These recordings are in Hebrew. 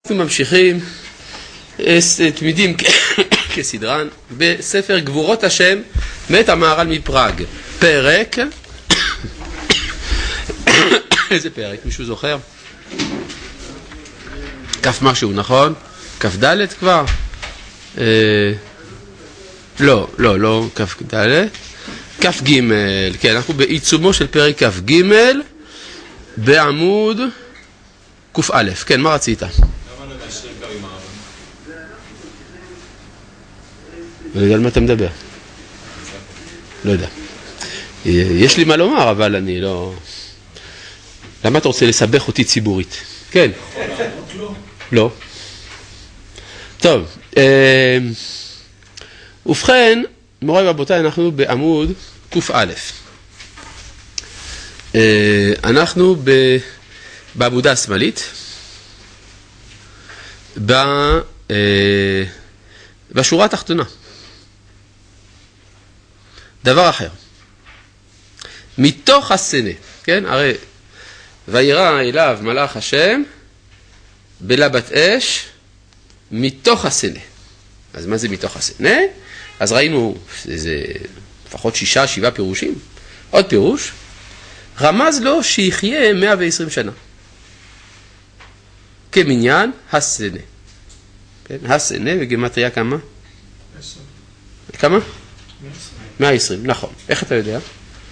אנחנו ממשיכים תמידים כסדרן בספר גבורות השם מאת המהר"ל מפראג, פרק איזה פרק? מישהו זוכר? כף משהו, נכון? כף ד' כבר? לא, כף ד', כף ג', כן, אנחנו בעיצומו של פרק כף ג' בעמוד ק' א', כן, מה רצית? למה לא מאשרים קו עם הערבים? אני יודע על מה אתה מדבר. לא יודע. יש לי מה לומר, אבל אני לא... למה אתה רוצה לסבך אותי ציבורית? כן. לא. טוב. ובכן, מוריי ורבותיי, אנחנו בעמוד ק' אנחנו בעמודה השמאלית, בשורה התחתונה. דבר אחר. מתוך הסנה, כן? הרי וירא אליו מלאך השם בלבת אש מתוך הסנה. אז מה זה מתוך הסנה? אז ראינו איזה לפחות 6-7 פירושים. עוד פירוש, רמז לו שיחיה 120 שנה. כמניין הסנה. כן? הסנה בגימטריה כמה? 10. כמה? 120, נכון. איך אתה יודע?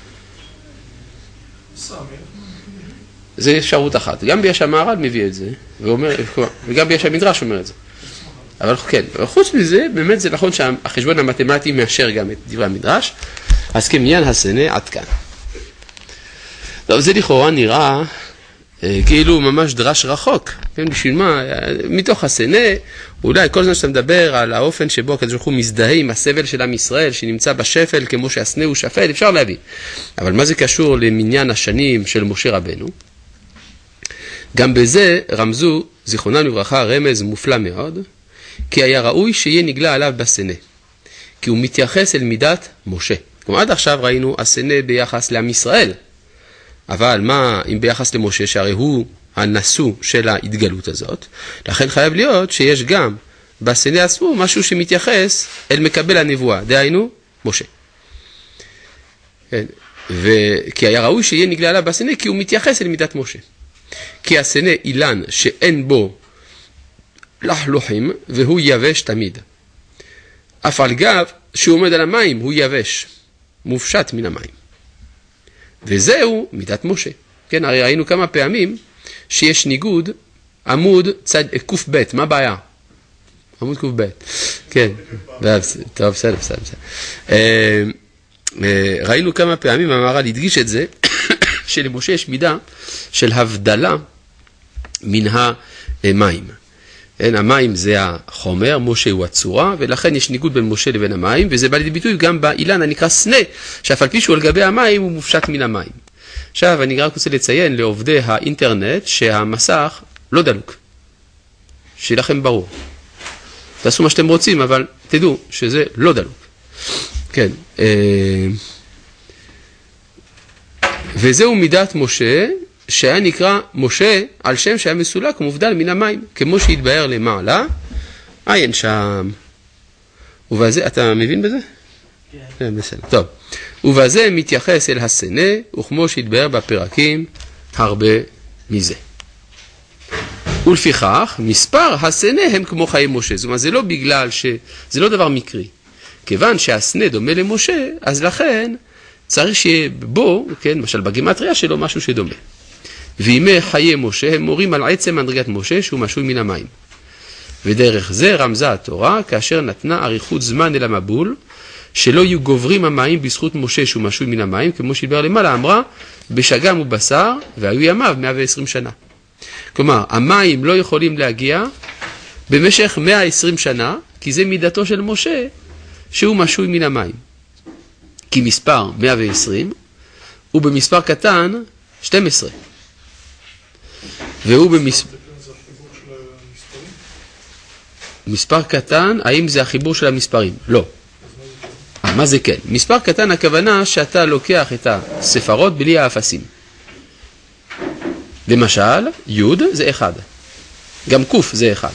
זה אפשרות אחת. גם ביש המהר"ל מביא את זה, וגם ביש המדרש אומר את זה. אבל כן, חוץ מזה, באמת זה נכון שהחשבון המתמטי מאשר גם את דברי המדרש, אז כמניין הסנה עד כאן. טוב, זה לכאורה נראה כאילו ממש דרש רחוק, כן, בשביל מה? מתוך הסנה, אולי כל זמן שאתה מדבר על האופן שבו הקדוש ברוך הוא מזדהה עם הסבל של עם ישראל, שנמצא בשפל כמו שהסנה הוא שפל, אפשר להביא. אבל מה זה קשור למניין השנים של משה רבנו? גם בזה רמזו, זיכרונם לברכה, רמז מופלא מאוד, כי היה ראוי שיהיה נגלה עליו בסנה, כי הוא מתייחס אל מידת משה. כלומר, עד עכשיו ראינו הסנה ביחס לעם ישראל, אבל מה אם ביחס למשה, שהרי הוא הנשוא של ההתגלות הזאת, לכן חייב להיות שיש גם בסנה עצמו משהו שמתייחס אל מקבל הנבואה, דהיינו משה. כן. כי היה ראוי שיהיה נגלה עליו בסנה, כי הוא מתייחס אל מידת משה. כי הסנה אילן שאין בו לחלוחים והוא יבש תמיד. אף על גב שהוא עומד על המים הוא יבש, מופשט מן המים. וזהו מידת משה. כן, הרי ראינו כמה פעמים שיש ניגוד עמוד צד קוף ב', מה הבעיה? עמוד קוף ב', כן, טוב, בסדר. ראינו כמה פעמים, המהר"ל הדגיש את זה, שלמשה יש מידה של הבדלה מן המים. המים זה החומר, משה הוא הצורה, ולכן יש ניגוד בין משה לבין המים, וזה בא לידי ביטוי גם באילן הנקרא סנה, שאף על פי שהוא על גבי המים הוא מופשט מן המים. עכשיו אני רק רוצה לציין לעובדי האינטרנט שהמסך לא דלוק. שיהיה לכם ברור. תעשו מה שאתם רוצים, אבל תדעו שזה לא דלוק. כן. וזהו מידת משה, שהיה נקרא משה על שם שהיה מסולק ומובדל מן המים, כמו שהתבאר למעלה, עיין שם. ובזה, אתה מבין בזה? כן. בסדר, טוב. ובזה מתייחס אל הסנה, וכמו שהתבאר בפרקים, הרבה מזה. ולפיכך, מספר הסנה הם כמו חיי משה. זאת אומרת, זה לא בגלל זה לא דבר מקרי. כיוון שהסנה דומה למשה, אז לכן צריך שיהיה בו, כן, למשל בגימטריה שלו, משהו שדומה. וימי חיי משה הם מורים על עצם מדרגת משה שהוא משוי מן המים. ודרך זה רמזה התורה כאשר נתנה אריכות זמן אל המבול, שלא יהיו גוברים המים בזכות משה שהוא משוי מן המים, כמו שהתבאר למעלה, אמרה בשגם ובשר והיו ימיו 120 שנה. כלומר, המים לא יכולים להגיע במשך 120 שנה, כי זה מידתו של משה שהוא משוי מן המים. כי מספר 120 הוא במספר קטן 12. והוא מספר קטן, האם זה החיבור של המספרים? לא. מה זה כן? מספר קטן הכוונה שאתה לוקח את הספרות בלי האפסים. למשל, י' זה 1. גם קוף זה 1.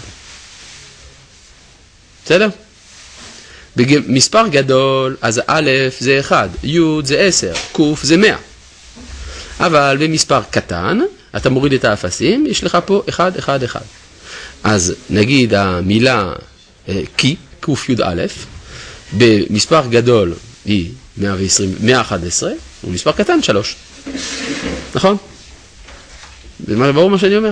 בסדר? במספר גדול, אז א' זה 1, י' זה 10, קוף זה 100. אבל במספר קטן, אתה מוריד את האפסים, יש לך פה 1, 1, 1. אז נגיד המילה כי, קוף י' א', במספר גדול היא 111, ובמספר קטן 3. נכון? ברור מה שאני אומר?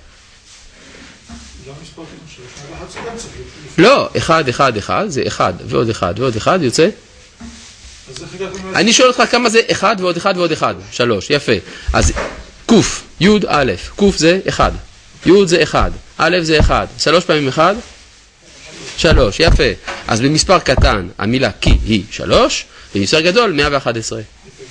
לא, 1, 1, 1, זה 1 ועוד 1 ועוד 1, יוצא? אני שואל אותך כמה זה 1 ועוד 1 ועוד 1, 3, יפה. אז קוף, י' א', קוף זה 1, י' זה 1, א' זה 1, 3 פעמים 1, 3, יפה. אז במספר קטן המילה כי היא 3, במספר גדול 111.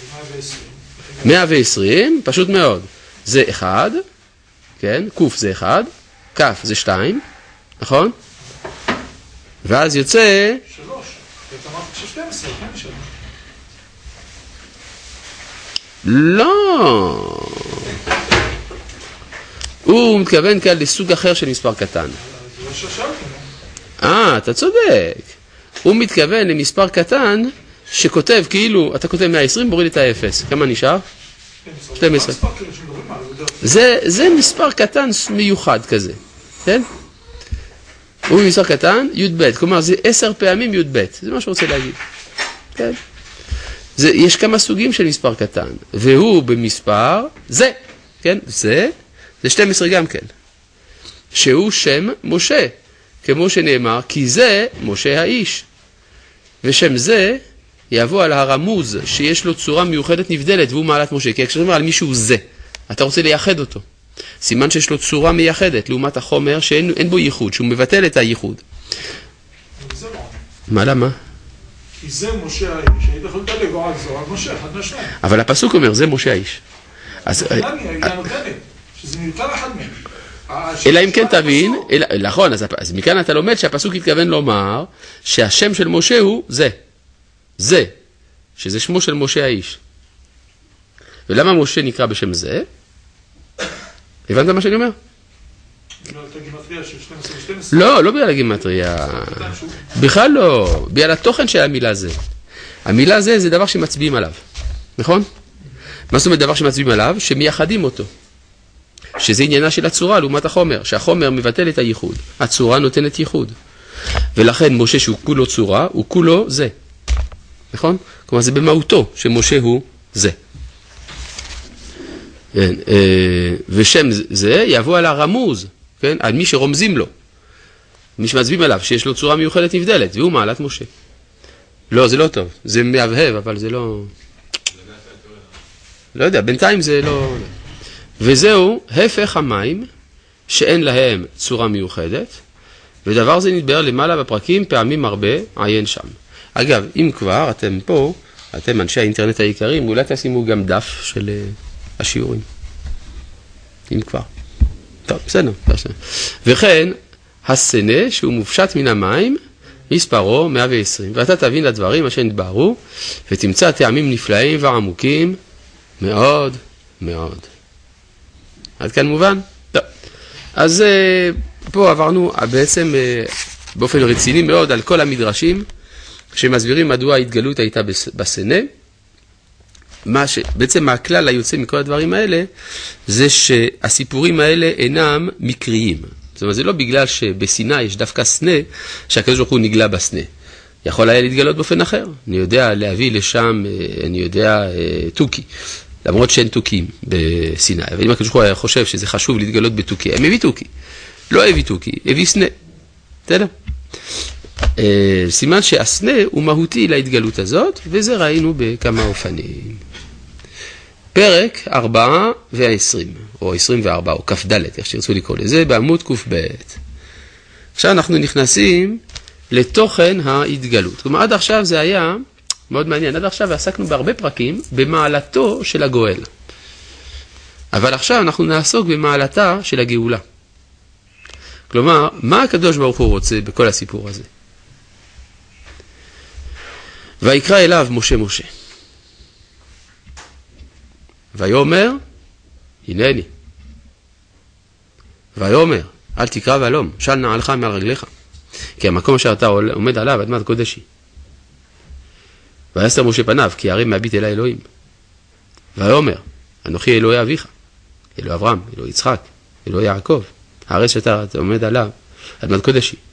120, פשוט מאוד. זה 1, כן, קוף זה 1, כף זה 2, נכון? ואז יוצא 3, אתה אמרת ש-12, כן, 3. לא. הוא מתכוון כאן לסוג אחר של מספר קטן. אתה צודק. הוא מתכוון למספר קטן שכותב כאילו, אתה כותב 120, בוריד את ה-0. כמה נשאר? 12. זה מספר קטן מיוחד כזה. כן? הוא מספר קטן, י"ב. כלומר, זה 10 פעמים י"ב. זה מה שרוצה להגיד. כן? יש כמה סוגים של מספר קטן. והוא במספר, זה. כן? זה 12 גם כן. שהוא שם משה. כמו שנאמר, כי זה משה האיש. ושם זה יבוא על הרמוז שיש לו צורה מיוחדת נבדלת, והוא מעלת משה. כי כשאומר על מישהו זה, אתה רוצה לייחד אותו. סימן שיש לו צורה מייחדת, לעומת החומר שאין בו ייחוד, שהוא מבטל את הייחוד. מה, למה? כי זה משה האיש, היית יכול לדלג או על זה או על משה, אחד מהשניים. אבל הפסוק אומר, זה משה האיש. שזה מיותר אחד מהם. אלא אם כן תבין, נכון, אז מכאן אתה לומד שהפסוק התכוון לומר שהשם של משה הוא זה, שזה שמו של משה האיש. ולמה משה נקרא בשם זה? הבנת מה שאני אומר? בגלל הגימטריה של 12 ו-12? לא בגלל הגימטריה. בכלל לא, בגלל התוכן של המילה זה. המילה זה דבר שמצביעים עליו, נכון? מה זאת אומרת דבר שמצביעים עליו? שמייחדים אותו. שזה עניינה של הצורה לעומת החומר, שהחומר מבטל את הייחוד, הצורה נותנת ייחוד. ולכן משה שהוא כולו צורה, הוא כולו זה. נכון? כלומר זה במהותו שמשה הוא זה. ושם זה יבוא על הרמוז, כן? על מי שרומזים לו. מי שמצביעים עליו, שיש לו צורה מיוחדת נבדלת, והוא מעלת משה. לא, זה לא טוב. זה מהבהב, אבל זה לא... לא יודע, בינתיים זה לא... וזהו הפך המים שאין להם צורה מיוחדת, ודבר זה נתבהר למעלה בפרקים פעמים הרבה, עיין שם. אגב, אם כבר אתם פה, אתם אנשי האינטרנט העיקריים, אולי תשימו גם דף של השיעורים. אם כבר. טוב, בסדר. וכן, הסנה שהוא מופשט מן המים, מספרו 120. ואתה תבין לדברים אשר נתבהרו, ותמצא טעמים נפלאים ועמוקים מאוד מאוד. עד כאן מובן? טוב. אז פה עברנו בעצם באופן רציני מאוד על כל המדרשים שמסבירים מדוע ההתגלות הייתה בסנה. בעצם הכלל היוצא מכל הדברים האלה זה שהסיפורים האלה אינם מקריים. זאת אומרת, זה לא בגלל שבסיני יש דווקא סנה שהקדוש ברוך הוא נגלה בסנה. יכול היה להתגלות באופן אחר. אני יודע להביא לשם, אני יודע, תוכי. למרות שאין תוכים בסיני. אבל אם הקדוש ברוך הוא היה חושב שזה חשוב להתגלות בתוכי, הם הביא תוכי. לא הביא תוכי, הביא סנה. בסדר? סימן שהסנה הוא מהותי להתגלות הזאת, וזה ראינו בכמה אופנים. פרק 4 ו-20, או 24, או כ"ד, איך שרצו לקרוא לזה, בעמוד ק"ב. עכשיו אנחנו נכנסים לתוכן ההתגלות. כלומר, עד עכשיו זה היה מאוד מעניין. עד עכשיו עסקנו בהרבה פרקים במעלתו של הגואל. אבל עכשיו אנחנו נעסוק במעלתה של הגאולה. כלומר, מה הקדוש ברוך הוא רוצה בכל הסיפור הזה? ויקרא אליו משה משה. ויאמר, הנני. ויאמר, אל תקרא והלום, של נעלך מעל רגליך. כי המקום אשר אתה עומד עליו, אדמת קודש היא. ויסתר משה פניו, כי הרי מהביט אל האלוהים. ויאמר, אנוכי אלוהי אביך, אלוהי אברהם, אלוהי יצחק, אלוהי יעקב. הארץ שאתה עומד עליו, אדמת קודש היא.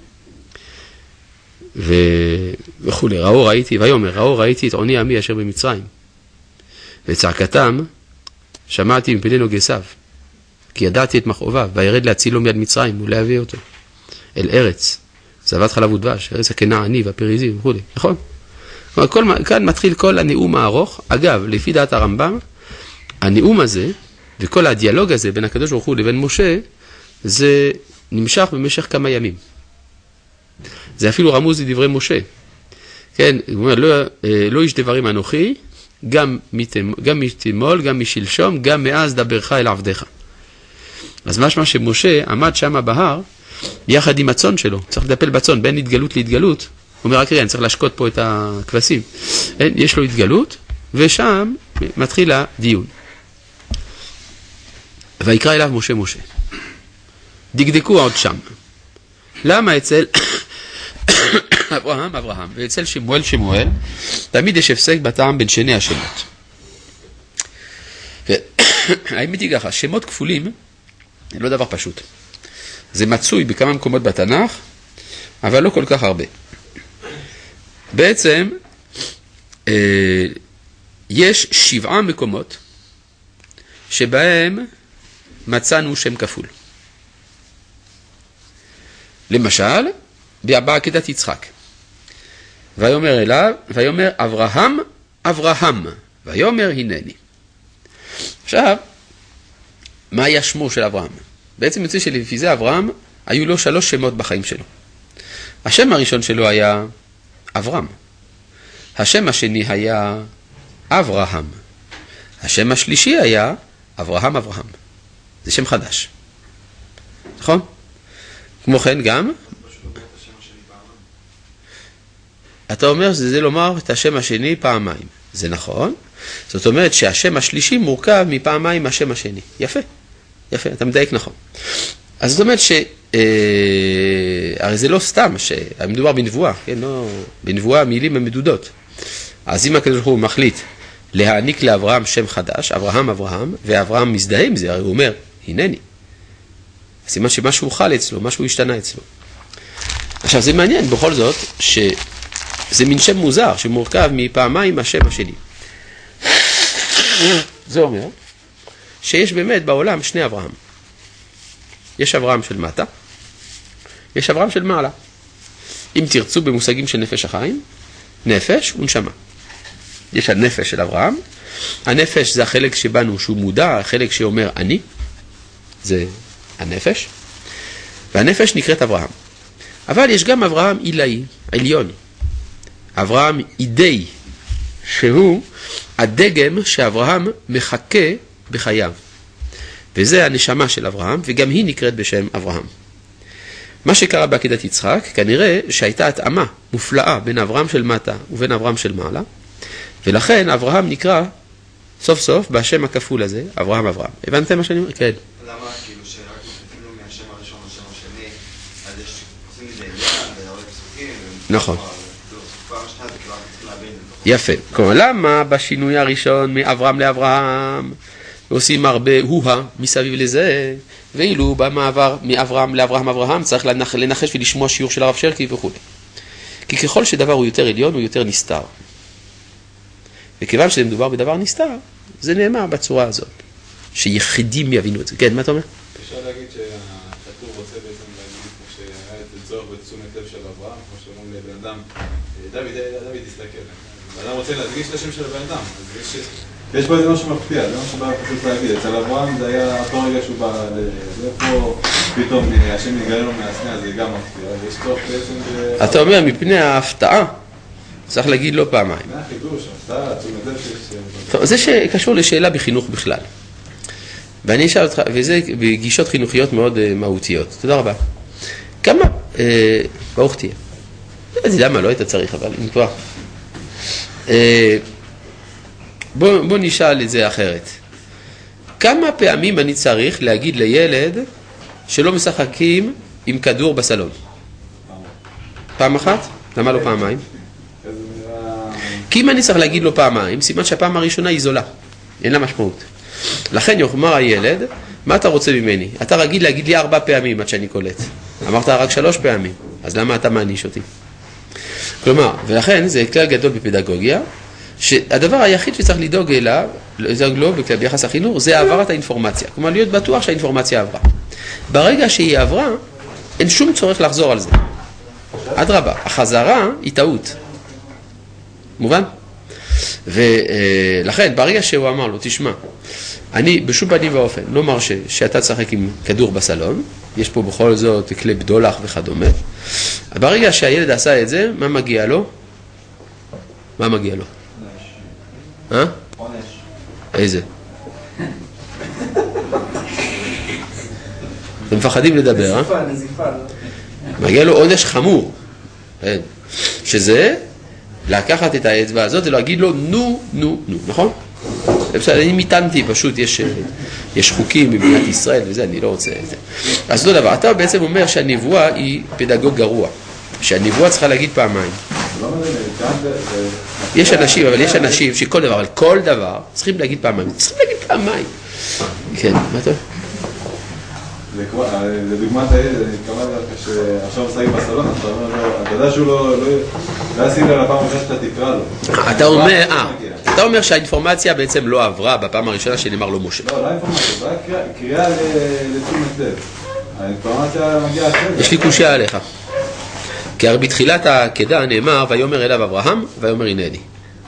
וכולי, ויאמר, ראיתי את עוני עמי אשר במצרים. וצעקתם, שמעתי מפני נוגסיו, כי ידעתי את מכאוביו, וירד להצילו מיד מצרים ולהביא אותו אל ארץ, זבת חלב ודבש, ארץ הכנעני והפריזי וכו'. נכון? כאן מתחיל כל הנאום הארוך. אגב, לפי דעת הרמב"ם, הנאום הזה וכל הדיאלוג הזה בין הקדוש ברוך הוא לבין משה, זה נמשך במשך כמה ימים. זה אפילו רמוז לדברי משה. כן, הוא אומר, לא איש דברים אנוכי, גם מתמול, גם משלשום, גם מאז דברך אל עבדיך. אז משמע שמשה עמד שם בהר, יחד עם הצאן שלו, צריך לטפל בצאן, בין התגלות להתגלות. הוא אומר, רק רגע, אני צריך להשקות פה את הכבשים. יש לו התגלות, ושם מתחיל הדיון. ויקרא אליו משה. דקדקו עוד שם. למה אצל אברהם, ואצל שמואל, תמיד יש הפסק בטעם בין שני השמות. האמת היא ככה, שמות כפולים, זה לא דבר פשוט. זה מצוי בכמה מקומות בתנ"ך, אבל לא כל כך הרבה. בעצם, יש 7 מקומות שבהם מצאנו שם כפול. למשל, בעקדת יצחק. ויאמר אליו, ויאמר אברהם, ויאמר הנני. עכשיו, מה היה שמו של אברהם? בעצם יוצא שלפי זה אברהם, היו לו 3 שמות בחיים שלו. השם הראשון שלו היה אברהם. השם השני היה אברהם. השם השלישי היה אברהם. זה שם חדש. נכון? כמו כן גם, אתה אומר שזה לומר את השם השני פעמיים. זה נכון. זאת אומרת שהשם השלישי מורכב מפעמיים השם השני. יפה, אתה מדייק נכון. אז זאת אומרת הרי זה לא סתם שמדובר בנבואה, כן? לא, בנבואה מילים המדודות. אז אם הקדוש ברוך הוא מחליט להעניק לאברהם שם חדש, אברהם, ואברהם מזדהה עם זה, הרי הוא אומר, הנני. סימן שמשהו חל אצלו, משהו השתנה אצלו. עכשיו זה מעניין בכל זאת, שזה מין שם מוזר, שמורכב מפעמיים השם השני. זה אומר, שיש באמת בעולם 2 אברהם. יש אברהם של מטה, יש אברהם של מעלה. אם תרצו במושגים של נפש החיים, נפש ונשמה. יש הנפש של אברהם, הנפש זה החלק שבנו שהוא מודע, החלק שאומר אני, זה הנפש, והנפש נקראת אברהם. אבל יש גם אברהם עילאי, עליון, אברהם אידי, שהוא הדגם שאברהם מחכה בחייו. וזה הנשמה של אברהם, וגם היא נקראת בשם אברהם. מה שקרה בעקדת יצחק, כנראה שהייתה התאמה מופלאה בין אברהם של מטה ובין אברהם של מעלה, ולכן אברהם נקרא סוף סוף בשם הכפול הזה, אברהם. הבנתם מה שאני אומר? כן. למה כאילו שרק מחליטים לו מהשם הראשון לשם השני, אז יש עושים מזה עניין, ועוד פסוקים, נכון. פעם שנייה זה כאילו צריך להבין. יפה. כלומר, למה בשינוי הראשון מאברהם לאברהם עושים הרבה הוה מסביב לזה, ואילו במעבר מאברהם לאברהם צריך לנחש ולשמוע שיעור של הרב שרקי וכו'. כי ככל שדבר הוא יותר עליון, הוא יותר נסתר. וכיוון שזה מדובר בדבר נסתר, זה נאמר בצורה הזאת, שיחידים יבינו את זה. כן, מה אתה אומר? אפשר להגיד שהכתוב רוצה בעצם להגיד, כמו שהיה את צורך בתשומת לב של אברהם, כמו שאומרים לבן אדם, דוד תסתכל. בן אדם רוצה להדגיש את השם של הבן אדם, אז יש פה איזה משהו מפתיע, זה משהו בא פשוט להגיד. אצל אברהם זה היה אותו רגע שהוא בא, זה פה פתאום השם יגלה לו מהסנה, זה גם מפתיע, ויש צורך בעצם... אתה אומר, מפני ההפתעה, צריך להגיד לא פעמיים. מה החידוש, הפתעה, תשומת לב שיש... טוב, זה שקשור לשאלה בחינוך בכלל. ואני אשאל אותך, וזה בגישות חינוכיות מאוד מהותיות. תודה רבה. כמה, ברוך תהיה. לא יודע למה, לא היית צריך, אבל אם כבר. בוא נשאל את זה אחרת. כמה פעמים אני צריך להגיד לילד שלא משחקים עם כדור בסלון? פעם אחת? למה לא פעמיים? כי אם אני צריך להגיד לו פעמיים, סימן שהפעם הראשונה היא זולה, אין לה משמעות. לכן יאמר הילד, מה אתה רוצה ממני? אתה רגיל להגיד לי 4 פעמים עד שאני קולט. אמרת רק 3 פעמים, אז למה אתה מעניש אותי? כלומר, ולכן זה כלל גדול בפדגוגיה, שהדבר היחיד שצריך לדאוג לו ביחס החינוך, זה העברת האינפורמציה. כלומר, להיות בטוח שהאינפורמציה עברה. ברגע שהיא עברה, אין שום צורך לחזור על זה. אדרבה, החזרה היא טעות. מובן? ולכן, ברגע שהוא אמר לו, תשמע, אני בשום פנים ואופן לא מרשה שאתה תשחק עם כדור בסלון, יש פה בכל זאת כלי בדולח וכדומה. ברגע שהילד עשה את זה, מה מגיע לו? מה מגיע לו? עונש. איזה? אתם מפחדים לדבר, נזיפה. מגיע לו עונש חמור. שזה לקחת את האצבע הזאת ולהגיד לו נו, נכון? אני מיתנתי, פשוט יש חוקים במדינת ישראל וזה, אני לא רוצה את זה. אז לא דבר, אתה בעצם אומר שהנבואה היא פדגוג גרוע, שהנבואה צריכה להגיד פעמיים. יש אנשים, אבל יש אנשים שכל דבר, אבל כל דבר צריכים להגיד פעמיים. כן, מה אתה? לדוגמת הילד, שעכשיו משחק בסלון, אתה יודע שהוא לא ישים לה לפעם הראשונה שאתה תקרא לו. אתה אומר שהאינפורמציה בעצם לא עברה בפעם הראשונה שנאמר לו משה. לא אינפורמציה, זה רק קריאה לתשומת לב. האינפורמציה מגיעה אחרת. יש לי קושיה עליך. כי הרי בתחילת העקדה נאמר, ויאמר אליו אברהם, ויאמר הנני.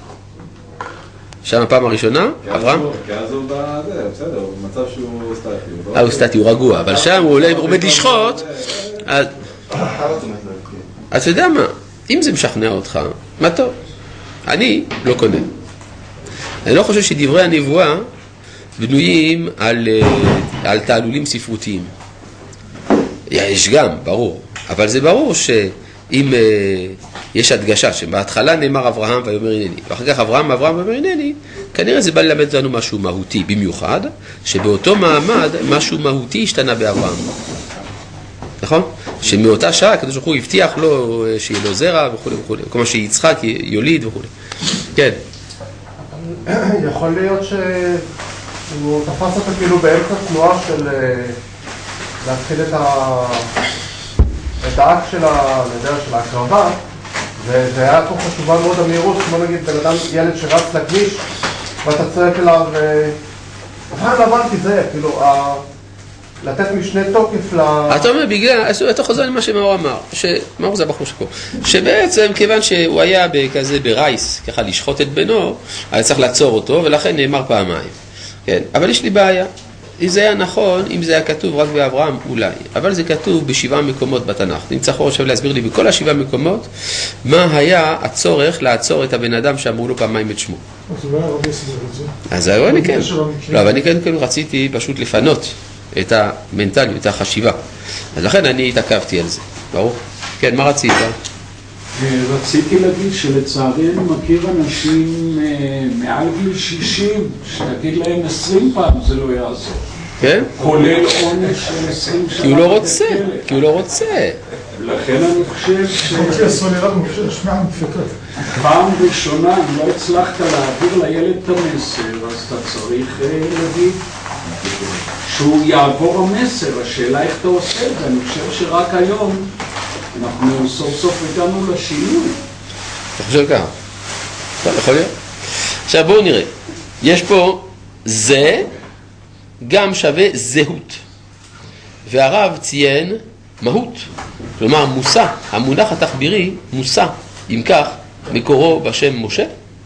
שם הפעם הראשונה, אברהם? כי אז הוא בזה, בסדר, הוא במצב שהוא סטטי. הוא סטטי, הוא רגוע, אבל שם הוא עומד לשחוט. אז אתה יודע מה, אם זה משכנע אותך, מה טוב. אני לא קונה. אני לא חושב שדברי הנבואה בנויים על תעלולים ספרותיים. יש גם, ברור. אבל זה ברור שאם יש הדגשה שבהתחלה נאמר אברהם ויאמר הנני, ואחר כך אברהם ויאמר הנני, כנראה זה בא ללמד לנו משהו מהותי, במיוחד שבאותו מעמד משהו מהותי השתנה באברהם. נכון? שמאותה שעה הקדוש ברוך הוא הבטיח לו שיהיה לו זרע וכו' וכו', כמו שיצחק יוליד וכו'. כן. יכול להיות שהוא תפס אותה כאילו באמצע תנועה של להתחיל את האקט של ההקרבה, וזה היה פה חשובה מאוד המהירות, כמו נגיד בן אדם, ילד שרץ לכביש ואתה צועק אליו, אבל לא הבנתי זה, כאילו לתת משנה תוקף אתה אומר בגלל, אתה חוזר למה שמאור אמר, מאור זה הבחור שפה, שבעצם כיוון שהוא היה כזה ברייס, ככה לשחוט את בנו, היה צריך לעצור אותו, ולכן נאמר פעמיים. כן, אבל יש לי בעיה. אם זה היה נכון, אם זה היה כתוב רק באברהם, אולי. אבל זה כתוב ב7 מקומות בתנ"ך. אם צריך עכשיו להסביר לי בכל 7 מקומות, מה היה הצורך לעצור את הבן אדם שאמרו לו פעמיים את שמו. אז אולי הרבה יסביר את זה. אז אני כן. לא, אבל אני כן רציתי פשוט לפנות את המנטליות, את החשיבה. אז לכן אני התעכבתי על זה. ברור? כן, מה רצית? רציתי להגיד שלצערי אני מכיר אנשים מעל גיל 60, שתגיד להם 20 פעם זה לא יעזור. כן? כולל עונש של 20 שנה. כי הוא לא רוצה, כי הוא לא רוצה. לכן אני חושב פעם ראשונה אם לא הצלחת להעביר לילד את המסר, אז אתה צריך להגיד שהוא יעבור המסר. השאלה איך אתה עושה את זה. אני חושב שרק היום אנחנו סוף סוף הגענו לשינוי. אתה חושב ככה? טוב, יכול להיות. עכשיו בואו נראה. יש פה זה גם שווה זהות. והרב ציין מהות. כלומר מושא, המונח התחבירי מושא. אם כך, מקורו בשם משה.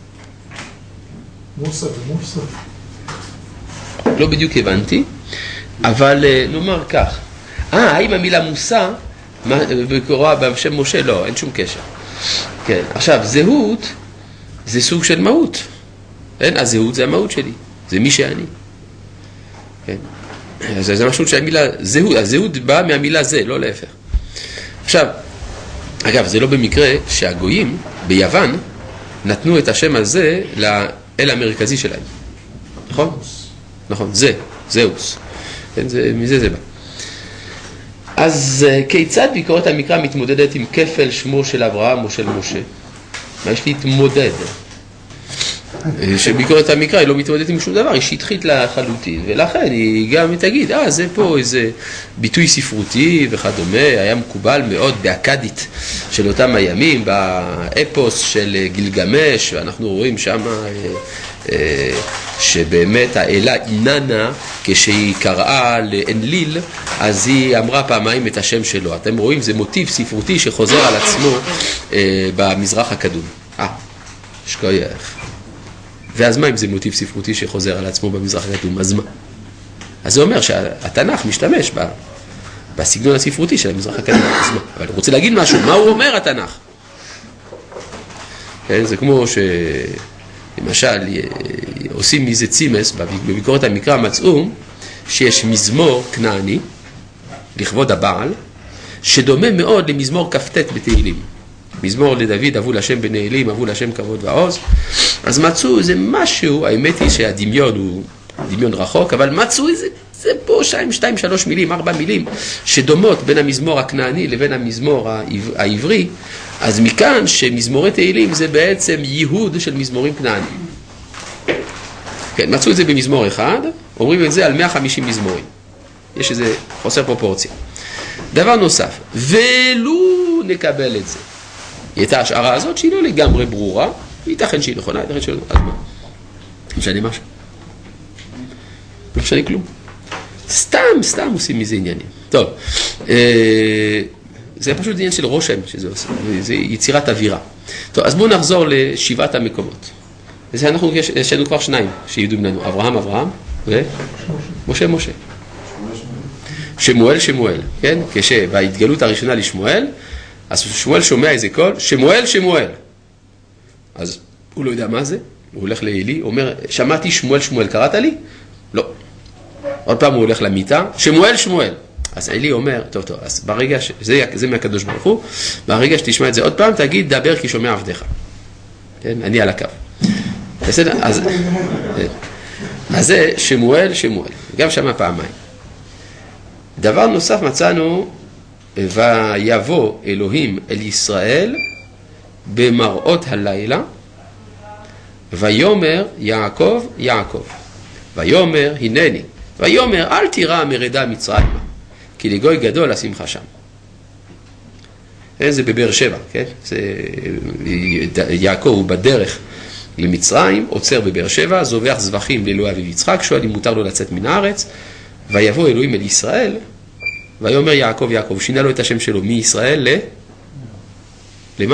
מוסא ומוסא. לא בדיוק הבנתי, אבל נאמר כך. האם המילה מושא בקורה בשם משה? לא, אין שום קשר. כן, עכשיו, זהות זה סוג של מהות. אין, הזהות זה המהות שלי. זה מי שאני. כן. זה משהו שהמילה זהות, הזהות באה מהמילה זה, לא להפך. עכשיו, אגב, זה לא במקרה שהגויים ביוון נתנו את השם הזה לאל המרכזי שלהם. נכון? נכון, זהוס. כן, מזה זה בא. אז כיצד ביקורת המקרא מתמודדת עם כפל שמו של אברהם או של משה? מה יש להתמודד? שביקורת המקרא היא לא מתמודדת עם שום דבר, היא שטחית לחלוטין, ולכן היא גם תגיד, זה פה איזה ביטוי ספרותי וכדומה, היה מקובל מאוד באקדית של אותם הימים, באפוס של גילגמש, ואנחנו רואים שם שבאמת האלה איננה, כשהיא קראה לאנליל, אז היא אמרה פעמיים את השם שלו. אתם רואים, זה מוטיב ספרותי שחוזר על עצמו במזרח הקדום. שכוייך. ואז מה אם זה מוטיב ספרותי שחוזר על עצמו במזרח הקדום? אז מה? אז זה אומר שהתנ"ך משתמש בסגנון הספרותי של המזרח הקדום. אז מה? אבל הוא רוצה להגיד משהו, מה הוא אומר התנ"ך? כן, זה כמו למשל, עושים מזה צימס, בביקורת המקרא מצאו שיש מזמור כנעני, לכבוד הבעל, שדומה מאוד למזמור כ"ט בתהילים. מזמור לדוד, אבו להשם בנעילים, אבו להשם כבוד ועוז. אז מצאו איזה משהו, האמת היא שהדמיון הוא דמיון רחוק, אבל מצאו איזה, זה פה 2, 3 מילים, 4 מילים, שדומות בין המזמור הכנעני לבין המזמור העברי, אז מכאן שמזמורי תהילים זה בעצם ייהוד של מזמורים כנענים. כן, מצאו את זה במזמור אחד, אומרים את זה על 150 מזמורים. יש איזה חוסר פרופורציה. דבר נוסף, ולו נקבל את זה. הייתה השערה הזאת שהיא לא לגמרי ברורה, ייתכן שהיא נכונה, ייתכן שהיא לא, אז מה? משנה משהו? לא משנה כלום. סתם עושים מזה עניינים. טוב, זה פשוט עניין של רושם שזה עושה, זה יצירת אווירה. טוב, אז בואו נחזור לשבעת המקומות. אז אנחנו, יש לנו כבר 2 שידועים לנו, אברהם ומשה. שמואל, כן? כשבהתגלות הראשונה לשמואל, אז שמואל שומע איזה קול, שמואל. אז הוא לא יודע מה זה, הוא הולך לאלי, אומר, שמעתי שמואל, קראת לי? לא. עוד פעם הוא הולך למיטה, שמואל. אז אלי אומר, טוב, אז ברגע, זה מהקדוש ברוך הוא, ברגע שתשמע את זה עוד פעם, תגיד, דבר כי שומע עבדך. כן, אני על הקו. בסדר? אז זה שמואל, גם שמה פעמיים. דבר נוסף מצאנו, ויבוא אלוהים אל ישראל במראות הלילה, ויאמר יעקב, ויאמר הנני, ויאמר אל תירא מרדה מצרימה, כי לגוי גדול אשימך שם. זה בבאר שבע, כן? יעקב הוא בדרך למצרים, עוצר בבאר שבע, זובח זבחים לאלוהי אביו יצחק, שואל אם מותר לו לצאת מן הארץ, ויבוא אלוהים אל ישראל, ויאמר יעקב, שינה לו את השם שלו מישראל למה?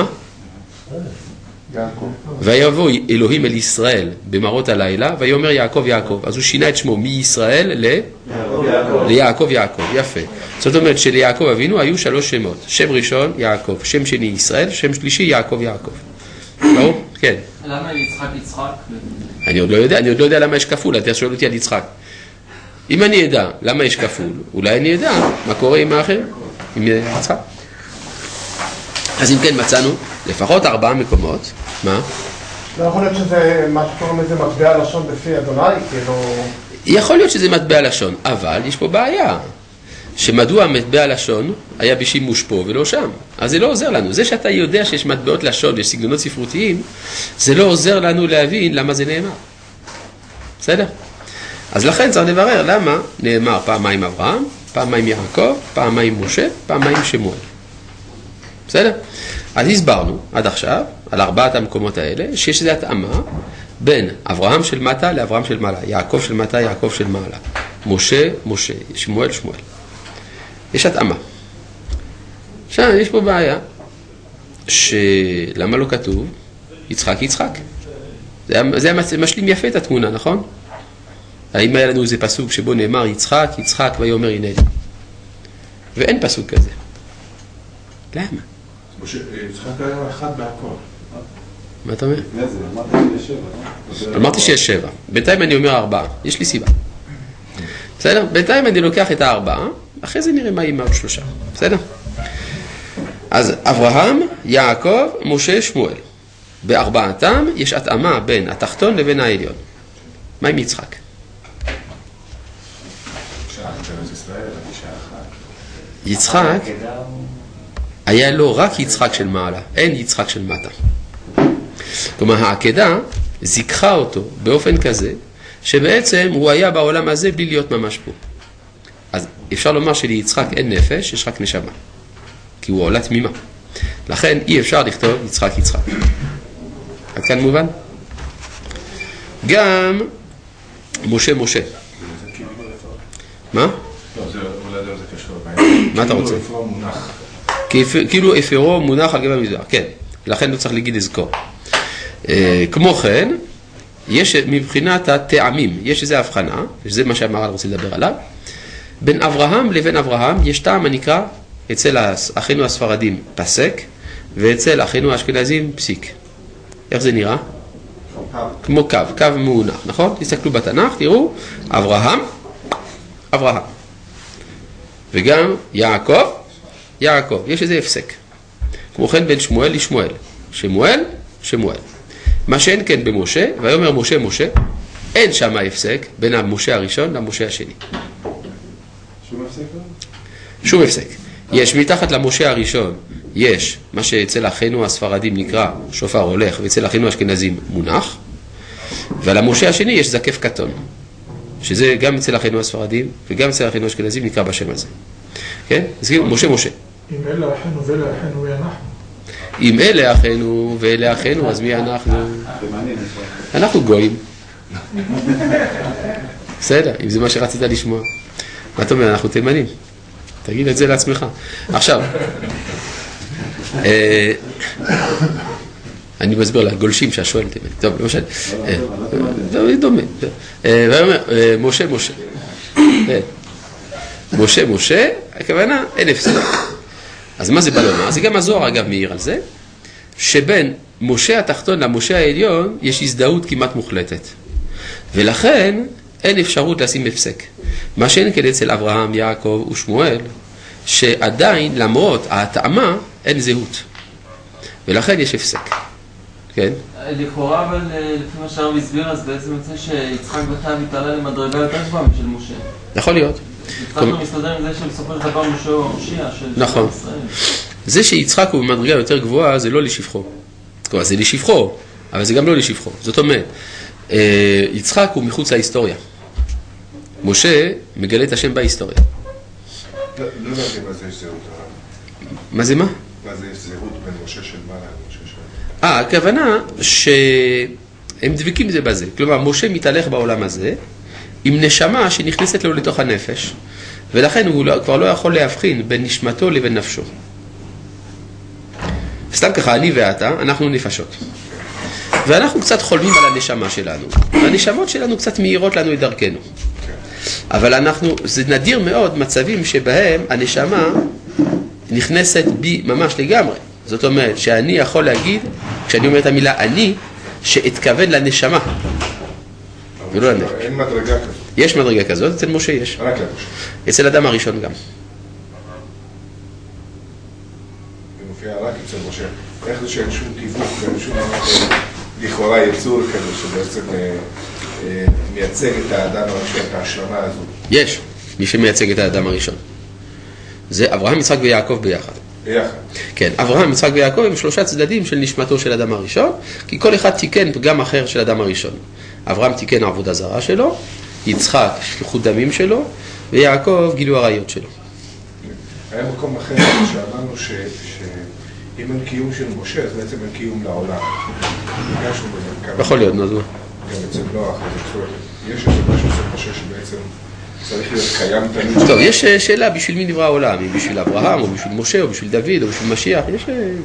ויבוא אלוהים אל ישראל במראות הלילה, ויאמר יעקב, אז הוא שינה את שמו מישראל ליעקב, יפה. זאת אומרת שליעקב אבינו היו 3 שמות, שם ראשון יעקב, שם שני ישראל, שם שלישי יעקב. ברור? כן. למה יצחק? אני עוד לא יודע למה יש כפול, אתה שואל אותי על יצחק. אם אני אדע למה יש כפול, אולי אני אדע מה קורה עם האחר, עם יצחק. אז אם כן מצאנו לפחות 4 מקומות, מה? לא יכול להיות שזה מה שקוראים לזה מטבע לשון בפי אדוני, כאילו... יכול להיות שזה מטבע לשון, אבל יש פה בעיה. שמדוע מטבע לשון היה בשימוש פה ולא שם. אז זה לא עוזר לנו. זה שאתה יודע שיש מטבעות לשון, יש סגנונות ספרותיים, זה לא עוזר לנו להבין למה זה נאמר. בסדר? אז לכן צריך לברר למה נאמר פעמיים אברהם, פעמיים יעקב, פעמיים משה, פעמיים שמואל. בסדר? אז הסברנו עד עכשיו, על 4 המקומות האלה, שיש איזו התאמה בין אברהם של מטה לאברהם של מעלה, יעקב של מטה, יעקב של מעלה, משה, שמואל. יש התאמה. עכשיו, יש פה בעיה, שלמה לא כתוב יצחק? זה משלים יפה את התמונה, נכון? האם היה לנו איזה פסוק שבו נאמר יצחק ויאמר הנני? ואין פסוק כזה. למה? יצחק היה אחד בהכל. מה אתה אומר? אמרתי שיש 7. בינתיים אני אומר 4. יש לי סיבה. בסדר? בינתיים אני לוקח את 4, אחרי זה נראה מה יהיה עוד 3. בסדר? אז אברהם, יעקב, משה, שמואל. ב4 יש התאמה בין התחתון לבין העליון. מה עם יצחק? יצחק, היה לו רק יצחק של מעלה, אין יצחק של מטה. כלומר, העקדה זיככה אותו באופן כזה, שבעצם הוא היה בעולם הזה בלי להיות ממש פה. אז אפשר לומר שליצחק אין נפש, יש רק נשמה. כי הוא עולה תמימה. לכן אי אפשר לכתוב יצחק יצחק. עד כאן מובן? גם משה משה. מה? לא, זה אולי זה קשור. מה אתה רוצה? כאילו אפרו מונח. כאילו אפרו מונח על גבי המזבח, כן. לכן לא צריך להגיד לזכור. כמו כן, יש מבחינת הטעמים, יש איזו הבחנה, וזה מה שהמהר"ל רוצה לדבר עליו. בין אברהם לבין אברהם יש טעם הנקרא אצל אחינו הספרדים פסק, ואצל אחינו האשכנזים פסיק. איך זה נראה? כמו קו, קו מעונח, נכון? תסתכלו בתנ"ך, תראו, אברהם, אברהם. וגם יעקב, יעקב. יש איזה הפסק. כמו כן בין שמואל לשמואל. שמואל, שמואל. מה שאין כן במשה, ויאמר משה משה, אין שם הפסק בין המשה הראשון למשה השני. שום הפסק? שום הפסק. יש מתחת למשה הראשון, יש מה שאצל אחינו הספרדים נקרא שופר הולך, ואצל אחינו האשכנזים מונח, ועל המשה השני יש זקף קטון, שזה גם אצל אחינו הספרדים וגם אצל אחינו האשכנזים נקרא בשם הזה. כן? אז כאילו, משה משה. אם אלה אחינו ואלה אחינו מי אנחנו? אם אלה אחינו ואלה אחינו, אז מי אנחנו? אנחנו גויים. בסדר, אם זה מה שרצית לשמוע. מה אתה אומר? אנחנו תימנים. תגיד את זה לעצמך. עכשיו, אני מסביר לגולשים שהשואל תימני. טוב, למשל, דומה. ואומר, משה משה. משה משה, הכוונה אין הפסק. אז מה זה בא לומר? זה גם הזוהר אגב מעיר על זה, שבין משה התחתון למשה העליון יש הזדהות כמעט מוחלטת. ולכן אין אפשרות לשים הפסק. מה שאין כן אצל אברהם, יעקב ושמואל, שעדיין למרות ההתאמה אין זהות. ולכן יש הפסק. כן? לכאורה, אבל לפי מה שהרב הסביר, אז בעצם יוצא שיצחק בחייו התעלה למדרגה יותר גבוהה משל משה. יכול להיות. יצחק לא מסתדר עם זה שבסופו של דבר משה הוא המושיע של נכון. ישראל. זה שיצחק הוא במדרגה יותר גבוהה זה לא לשבחו. כלומר, זה לשבחו, אבל זה גם לא לשבחו. זאת אומרת, יצחק הוא מחוץ להיסטוריה. משה מגלה את השם בהיסטוריה. לא יודעת מה זה יש זהות. מה זה מה? מה זה יש זהות בין משה של מעלה למשה של... הכוונה שהם דביקים זה בזה. כלומר, משה מתהלך בעולם הזה עם נשמה שנכנסת לו לתוך הנפש, ולכן הוא כבר לא יכול להבחין בין נשמתו לבין נפשו. סתם ככה, אני ואתה, אנחנו נפשות. ואנחנו קצת חולמים על הנשמה שלנו. והנשמות שלנו קצת מאירות לנו את דרכנו. אבל זה נדיר מאוד מצבים שבהם הנשמה נכנסת בי ממש לגמרי. זאת אומרת שאני יכול להגיד, כשאני אומר את המילה אני, שאתכוון לנשמה. ולא לנפש. אין מדרגה כזאת. יש מדרגה כזאת, אצל משה יש. רק למשה. אצל אדם הראשון גם. זה מופיע רק אצל משה. איך זה שאין שום תיווך, אין שום לכאורה יצור כזה שבעצם מייצג את האדם הראשון, את ההשלמה הזו. יש מי שמייצג את האדם הראשון. זה אברהם, יצחק ויעקב ביחד. ביחד. כן, אברהם, יצחק ויעקב הם שלושה צדדים של נשמתו של אדם הראשון, כי כל אחד תיקן פגם אחר של אדם הראשון. אברהם תיקן עבודה זרה שלו, יצחק שליחות דמים שלו, ויעקב גילוי עריות שלו. היה מקום אחר שאמרנו שאם אין קיום של משה, אז בעצם אין קיום לעולם. הגשנו בזה כמה... יכול להיות, מדוע? גם אצל נוח, יש איזה משהו של משה שבעצם צריך להיות קיים תמיד. טוב, יש שאלה בשביל מי נברא העולם, אם בשביל אברהם, או בשביל משה, או בשביל דוד, או בשביל משיח, יש...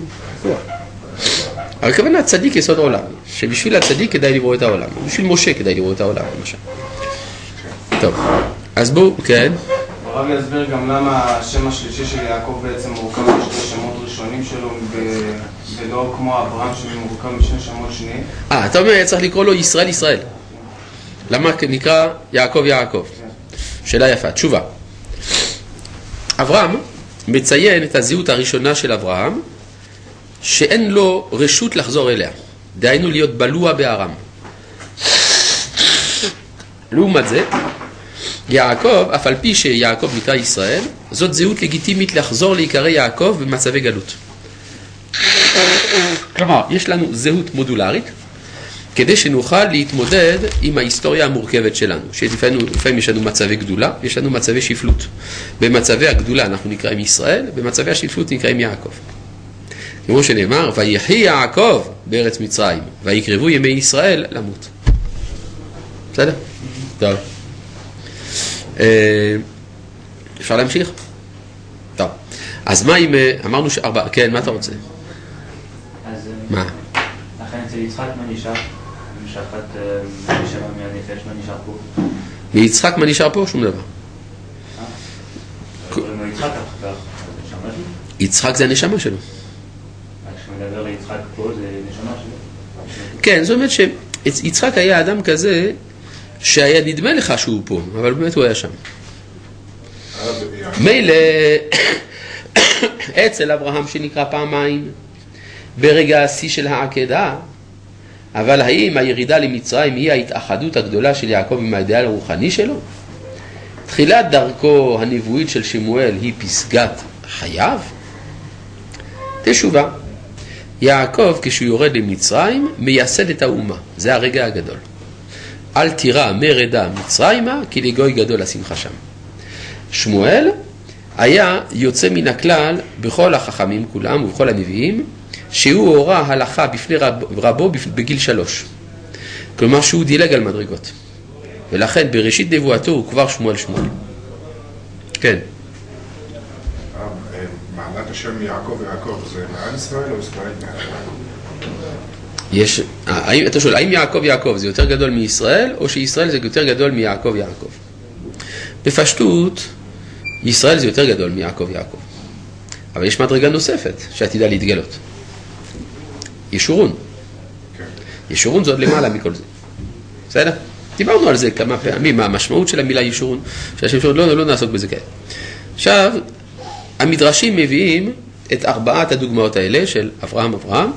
אבל כוונה הצדיק יסוד עולם, שבשביל הצדיק כדאי לברוא את העולם, בשביל משה כדאי לברוא את העולם, למשל. טוב, אז בואו, כן. הרב יסביר גם למה השם השלישי של יעקב בעצם מורכב משני שמות ראשונים שלו, ולא כמו אברהם שמורכב משני שמות שניים. אתה אומר, צריך לקרוא לו ישראל ישראל. למה נקרא יעקב יעקב? שאלה יפה, תשובה. אברהם מציין את הזהות הראשונה של אברהם, שאין לו רשות לחזור אליה. דהיינו להיות בלוע בארם. לעומת זה, יעקב, אף על פי שיעקב נקרא ישראל, זאת זהות לגיטימית לחזור לעיקרי יעקב במצבי גלות. כלומר, יש לנו זהות מודולרית, כדי שנוכל להתמודד עם ההיסטוריה המורכבת שלנו, שלפעמים יש לנו מצבי גדולה, יש לנו מצבי שפלות. במצבי הגדולה אנחנו נקראים ישראל, במצבי השפלות נקראים יעקב. כמו שנאמר, ויחי יעקב בארץ מצרים, ויקרבו ימי ישראל למות. בסדר? טוב. אפשר להמשיך? טוב. אז מה אם אמרנו שארבע, כן, מה אתה רוצה? אז מה? לכן אצל יצחק מה נשאר? משחת נשאר מהנפש, מה נשאר פה? מיצחק מה נשאר פה? שום דבר. קוראים לו יצחק אחר כך, זה נשמה שלו? יצחק זה הנשמה שלו. רק כשמדבר ליצחק פה זה נשמה שלו? כן, זאת אומרת שיצחק היה אדם כזה שהיה נדמה לך שהוא פה, אבל באמת הוא היה שם. מילא אצל אברהם שנקרא פעמיים ברגע השיא של העקדה, אבל האם הירידה למצרים היא ההתאחדות הגדולה של יעקב עם האידאל הרוחני שלו? תחילת דרכו הנבואית של שמואל היא פסגת חייו? תשובה, יעקב כשהוא יורד למצרים מייסד את האומה, זה הרגע הגדול. אל תירא מרדה מצרימה כי לגוי גדול השמחה שם. שמואל היה יוצא מן הכלל בכל החכמים כולם ובכל הנביאים, שהוא הורה הלכה בפני רבו בגיל 3. כלומר שהוא דילג על מדרגות. ולכן בראשית נבואתו הוא כבר שמואל. כן. מעלת השם יעקב זה מעל ישראל או ישראל מעל יעקב? אתה שואל, האם יעקב זה יותר גדול מישראל, או שישראל זה יותר גדול מיעקב? בפשטות, ישראל זה יותר גדול מיעקב. אבל יש מדרגה נוספת שעתידה להתגלות. ישורון. ישורון זה עוד למעלה מכל זה. בסדר? דיברנו על זה כמה פעמים, מה המשמעות של המילה ישורון, שהשם שורון לא נעסוק בזה כעת. עכשיו, המדרשים מביאים את ארבעת הדוגמאות האלה של אברהם,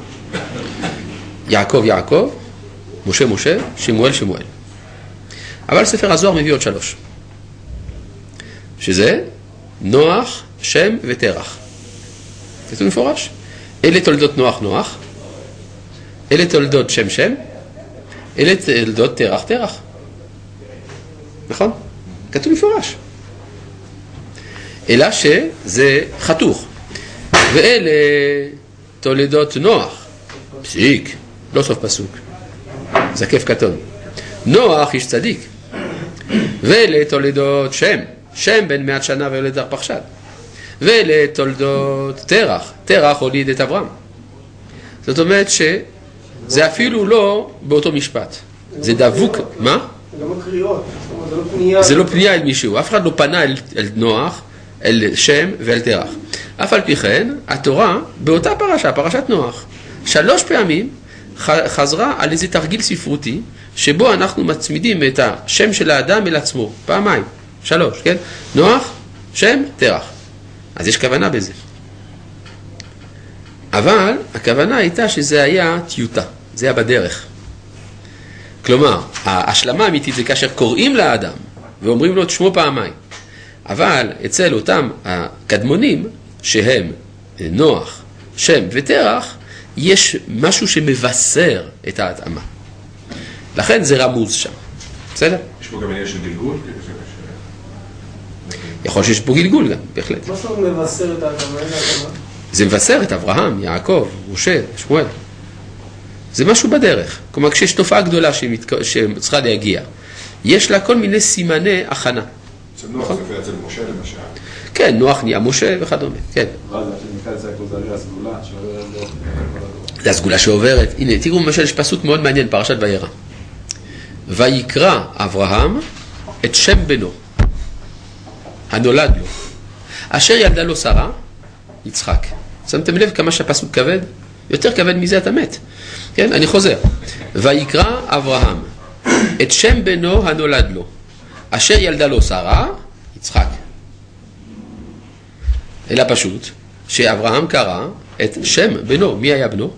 יעקב, משה, שמואל. אבל ספר הזוהר מביא עוד 3. שזה נוח, שם ותרח. כתוב מפורש. אלה תולדות נוח, אלה תולדות שם, אלה תולדות תרח. נכון? כתוב מפורש. אלא שזה חתוך. ואלה תולדות נוח. פסיק, לא סוף פסוק. זקף קטון. נוח איש צדיק. ואלה תולדות שם בן 100 שנה ויולד ארפחשד. ואלה תולדות תרח הוליד את אברהם. זאת אומרת שזה אפילו לא באותו משפט. זה דבוק, מה? זה לא קריאות, זה לא פנייה. זה לא פנייה אל מישהו, אף אחד לא פנה אל נוח, אל שם ואל תרח. אף על פי כן, התורה באותה פרשה, פרשת נוח, 3 פעמים חזרה על איזה תרגיל ספרותי, שבו אנחנו מצמידים את השם של האדם אל עצמו, פעמיים, 3, כן? נוח, שם, תרח. אז יש כוונה בזה. אבל הכוונה הייתה שזה היה טיוטה, זה היה בדרך. כלומר, ההשלמה האמיתית זה כאשר קוראים לאדם ואומרים לו את שמו פעמיים. אבל אצל אותם הקדמונים שהם נוח, שם ותרח, יש משהו שמבשר את ההתאמה. לכן זה רמוז שם. בסדר? יש פה גם עניין של גלגול? יכול שיש פה גלגול גם, בהחלט. מה שאתה מבשר את ההתאמה? זה מבשר את אברהם, יעקב, משה, שמואל. זה משהו בדרך. כלומר, כשיש תופעה גדולה שצריכה להגיע, יש לה כל מיני סימני הכנה. אצל נוח זה יפה אצל משה למשל. כן, נוח נהיה משה וכדומה, כן. ואז שנקרא את זה הסגולה שעוברת. זה הסגולה שעוברת. הנה, תראו למשל, יש פסוק מאוד מעניין, פרשת וירא. ויקרא אברהם את שם בנו, הנולד לו, אשר ילדה לו שרה, יצחק. שמתם לב כמה שהפסוק כבד? יותר כבד מזה אתה מת. כן, אני חוזר. ויקרא אברהם את שם בנו הנולד לו, אשר ילדה לו שרה, יצחק. אלא פשוט, שאברהם קרא את שם בנו. מי היה בנו?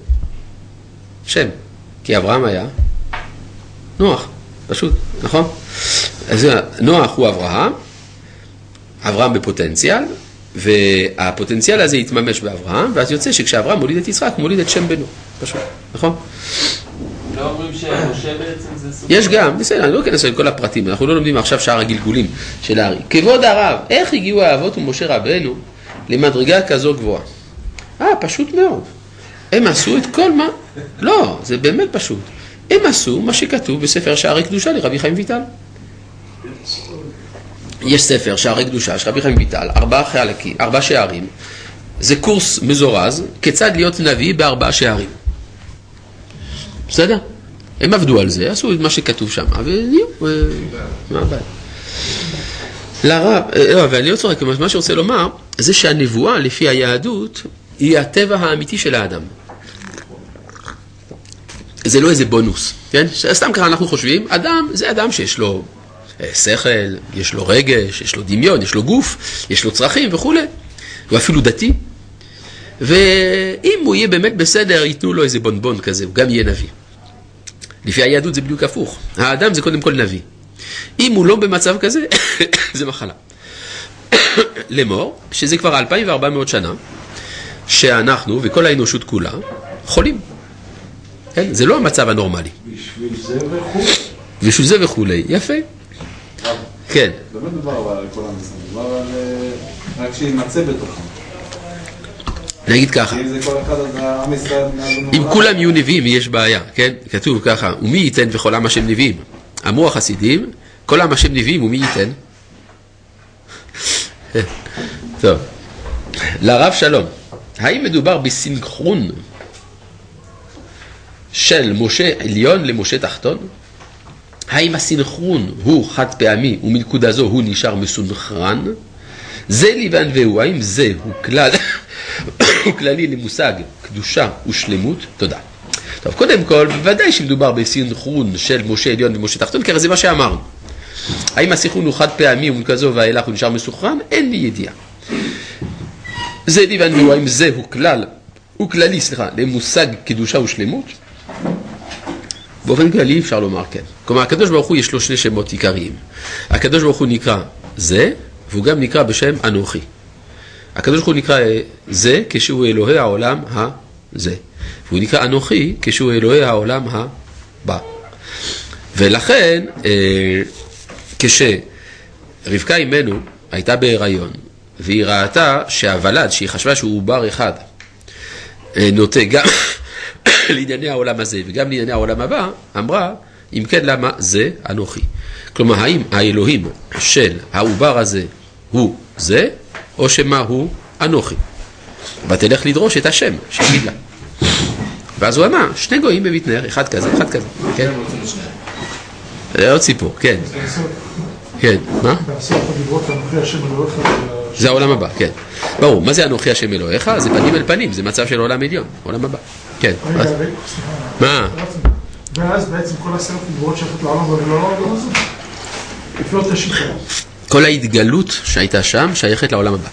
שם. כי אברהם היה נוח. פשוט, נכון? אז נוח הוא אברהם, אברהם בפוטנציאל, והפוטנציאל הזה יתממש באברהם, ואז יוצא שכשאברהם מוליד את יצחק, הוא מוליד את שם בנו, פשוט, נכון? לא אומרים שמשה בעצם זה סוג... יש גם, בסדר, אני לא אכנס לכל הפרטים, אנחנו לא לומדים עכשיו שאר הגלגולים של הארי. כבוד הרב, איך הגיעו האבות ומשה רבנו למדרגה כזו גבוהה? פשוט מאוד. הם עשו את כל מה... לא, זה באמת פשוט. הם עשו מה שכתוב בספר שערי קדושה לרבי חיים ויטל. יש ספר שערי קדושה של רבי חיים ויטל, 4 שערים. זה קורס מזורז, כיצד להיות נביא ב4 שערים. בסדר? הם עבדו על זה, עשו את מה שכתוב שם, וזהו, מה הבעיה? לרב, ואני לא צוחק, מה שרוצה לומר, זה שהנבואה לפי היהדות היא הטבע האמיתי של האדם. זה לא איזה בונוס, כן? סתם ככה אנחנו חושבים, אדם זה אדם שיש לו שכל, יש לו רגש, יש לו דמיון, יש לו גוף, יש לו צרכים וכו'. הוא אפילו דתי. ואם הוא יהיה באמת בסדר, ייתנו לו איזה בונבון כזה, הוא גם יהיה נביא. לפי היהדות זה בדיוק הפוך. האדם זה קודם כל נביא. אם הוא לא במצב כזה, זה מחלה. לאמור, שזה כבר 2400 שנה, שאנחנו וכל האנושות כולה חולים. כן? זה לא המצב הנורמלי. בשביל זה וכו'. בשביל זה וכו'. יפה. כן. לא מדובר על כל המסע, מדובר על רק שימצא בתוכם. נגיד ככה. אם זה כל אחד, אז העם ישראל... אם כולם יהיו נביאים, יש בעיה, כן? כתוב ככה, ומי ייתן וכל עם השם נביאים? אמרו החסידים, כל עם השם נביאים, ומי ייתן? טוב. לרב שלום, האם מדובר בסינכרון של משה עליון למשה תחתון? האם הסינכרון הוא חד פעמי ומנקודה זו הוא נשאר מסונכרן? זה ליבן והוא, האם זה הוא כלל, הוא כללי למושג קדושה ושלמות? תודה. טוב, קודם כל, בוודאי שמדובר בסינכרון של משה עליון למשה תחתון, כי זה מה שאמרנו. האם הסינכרון הוא חד פעמי ומנקודה זו והאילך הוא נשאר מסונכרן? אין לי ידיעה. זה ליבן והוא, האם זה הוא כללי, למושג קדושה ושלמות? באופן כללי אפשר לומר כן. כלומר, הקדוש ברוך הוא יש לו 2 שמות עיקריים. הקדוש ברוך הוא נקרא זה, והוא גם נקרא בשם אנוכי. הקדוש ברוך הוא נקרא זה כשהוא אלוהי העולם הזה. והוא נקרא אנוכי כשהוא אלוהי העולם הבא. ולכן, כשרבקה אימנו הייתה בהיריון, והיא ראתה שהוולד, שהיא חשבה שהוא עובר אחד, נוטה גם לענייני העולם הזה וגם לענייני העולם הבא, אמרה, אם כן, למה זה אנוכי? כלומר, האם האלוהים של העובר הזה הוא זה, או שמה הוא אנוכי? ותלך לדרוש את השם שיגיד לה. ואז הוא אמר, 2 גויים בבית נר, אחד כזה, כן? זה עוד סיפור, כן. כן, מה? זה העולם הבא, כן. ברור, מה זה אנוכי השם אלוהיך? זה פנים אל פנים, זה מצב של עולם עליון, עולם הבא. כן. מה? ואז בעצם כל 10 דיברות שהלכת לעולם הבא ולא לעולם הזה? לפנות לשיטה. כל ההתגלות שהייתה שם שייכת לעולם הבא.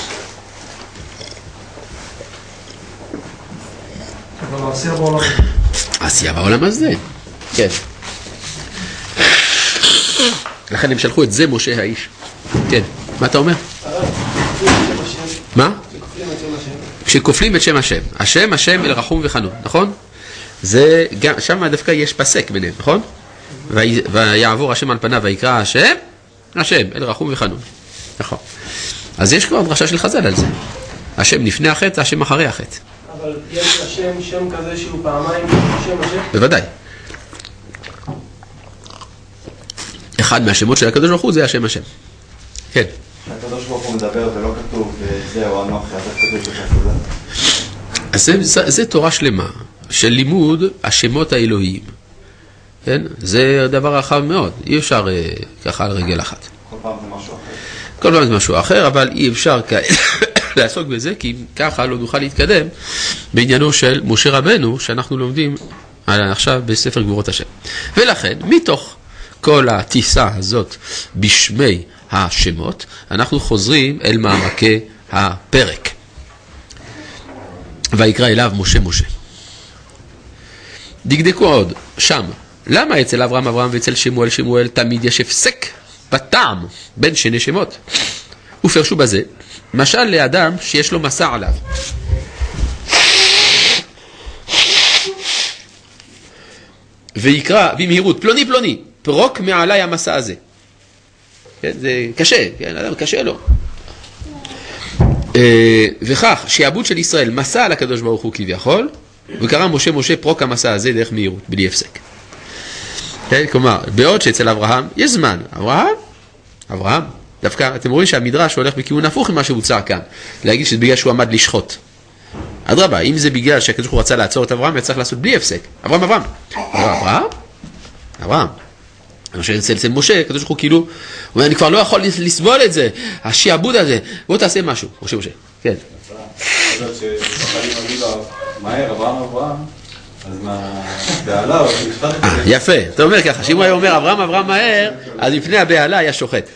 אבל העשייה בעולם הזה. העשייה בעולם הזה, כן. לכן הם שלחו את זה משה האיש. כן, מה אתה אומר? מה? כשכופלים את שם השם. השם אל רחום וחנון, נכון? זה גם, שם דווקא יש פסק ביניהם, נכון? ויעבור השם על פניו ויקרא השם אל רחום וחנון. נכון. אז יש כבר דרשה של חז"ל על זה. השם לפני החטא, השם אחרי החטא. אבל יש השם שם כזה שהוא פעמיים שם השם? בוודאי. אחד מהשמות של הקדוש ברוך הוא זה השם השם. כן. הקדוש ברוך הוא מדבר ולא כתוב זהו אנוכי, אז איך כתוב בכך לזה? אז זה תורה שלמה של לימוד השמות האלוהיים. כן? זה דבר רחב מאוד. אי אפשר ככה על רגל אחת. כל פעם זה משהו אחר. כל פעם זה משהו אחר, אבל אי אפשר לעסוק בזה, כי ככה לא נוכל להתקדם בעניינו של משה רבנו, שאנחנו לומדים עכשיו בספר גבורות השם. ולכן, מתוך כל הטיסה הזאת בשמי השמות, אנחנו חוזרים אל מעמקי הפרק. ויקרא אליו משה משה. דקדקו עוד, שם, למה אצל אברהם אברהם ואצל שמואל שמואל תמיד יש הפסק משפט טעם בין שני שמות. ופרשו בזה, משל לאדם שיש לו מסע עליו. ויקרא במהירות, פלוני פלוני, פרוק מעלי המסע הזה. כן, זה קשה, כן, אדם קשה לו. וכך, שיעבוד של ישראל מסע על הקדוש ברוך הוא כביכול, וקרא משה משה פרוק המסע הזה דרך מהירות, בלי הפסק. כן, כלומר, בעוד שאצל אברהם יש זמן, אברהם, דווקא אתם רואים שהמדרש הולך בכיוון הפוך ממה שהוצע כאן, להגיד שזה בגלל שהוא עמד לשחוט. אדרבה, אם זה בגלל שהקדוש ברוך הוא רצה לעצור את אברהם, צריך לעשות בלי הפסק. אברהם. אצל משה, הקדוש ברוך הוא כאילו, הוא אומר, אני כבר לא יכול לסבול את זה, השיעבוד הזה, בוא תעשה משהו. משה, כן. מהר, אברהם, אז מהבעלה, או שנשחט את זה. יפה, אתה אומר ככה, שאם הוא היה אומר אברהם מהר, אז לפני הבעלה היה שוחט.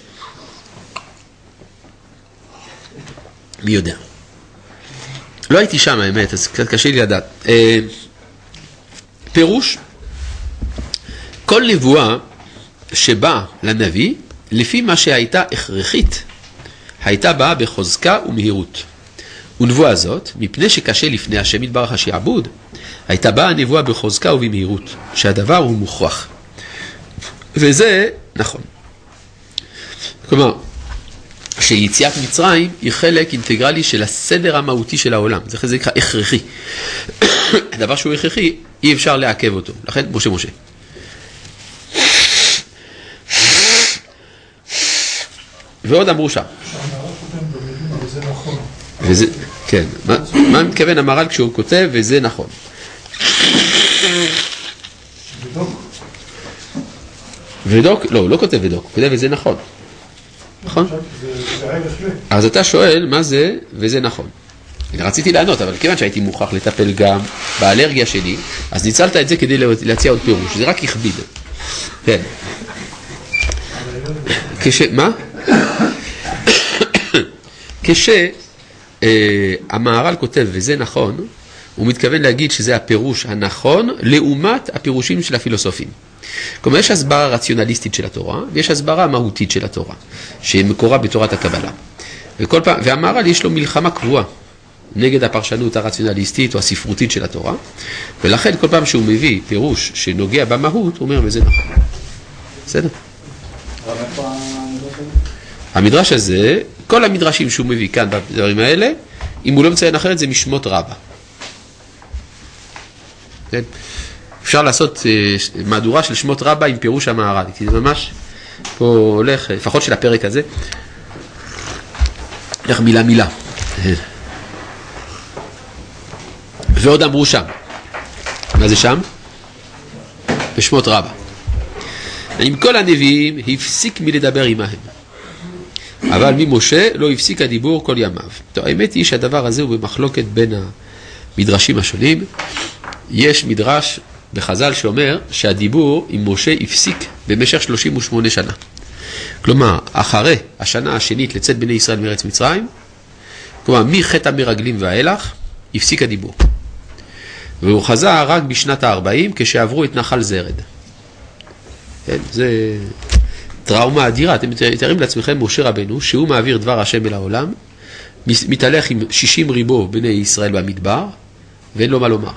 מי יודע? לא הייתי שם האמת, אז קשה לי לדעת. פירוש, כל נבואה שבאה לנביא, לפי מה שהייתה הכרחית, הייתה באה בחוזקה ומהירות. ונבואה הזאת, מפני שקשה לפני השם יתברך השיעבוד, הייתה באה הנבואה בחוזקה ובמהירות, שהדבר הוא מוכרח. וזה נכון. כלומר, שיציאת מצרים היא חלק אינטגרלי של הסדר המהותי של העולם. זה נקרא הכרחי. הדבר שהוא הכרחי, אי אפשר לעכב אותו. לכן, משה. ועוד אמרו שם. וזה, כן. מה מתכוון המהר"ל כשהוא כותב, וזה נכון. ודוק? לא, הוא לא כותב ודוק, הוא כותב וזה נכון. נכון? אז אתה שואל מה זה וזה נכון. רציתי לענות, אבל כיוון שהייתי מוכרח לטפל גם באלרגיה שלי, אז ניצלת את זה כדי להציע עוד פירוש. זה רק הכביד. כן. מה? כשהמהר"ל כותב וזה נכון, הוא מתכוון להגיד שזה הפירוש הנכון לעומת הפירושים של הפילוסופים. כלומר, יש הסברה רציונליסטית של התורה, ויש הסברה מהותית של התורה, שמקורה בתורת הקבלה. והמהר"ל יש לו מלחמה קבועה נגד הפרשנות הרציונליסטית או הספרותית של התורה, ולכן כל פעם שהוא מביא פירוש שנוגע במהות, הוא אומר וזה נכון. בסדר? המדרש הזה, כל המדרשים שהוא מביא כאן בדברים האלה, אם הוא לא מציין אחרת, זה משמות רבה. כן? אפשר לעשות מהדורה של שמות רבה עם פירוש המהר"ל, כי זה ממש פה הולך, לפחות של הפרק הזה, הולך מילה. ועוד אמרו שם. מה זה שם? בשמות רבה. עם כל הנביאים הפסיק מלדבר עמהם. אבל ממשה לא הפסיק הדיבור כל ימיו. טוב, האמת היא שהדבר הזה הוא במחלוקת בין המדרשים השונים. יש מדרש בחז"ל שאומר שהדיבור עם משה הפסיק במשך 38 שנה. כלומר, אחרי השנה השנית לצאת בני ישראל מארץ מצרים, כלומר, מחטא המרגלים והאילך, הפסיק הדיבור. והוא חזר רק בשנת ה-40 כשעברו את נחל זרד. כן, זה טראומה אדירה. אתם מתארים לעצמכם משה רבנו, שהוא מעביר דבר השם אל העולם, מתהלך עם 60 ריבו בני ישראל במדבר, ואין לו מה לומר.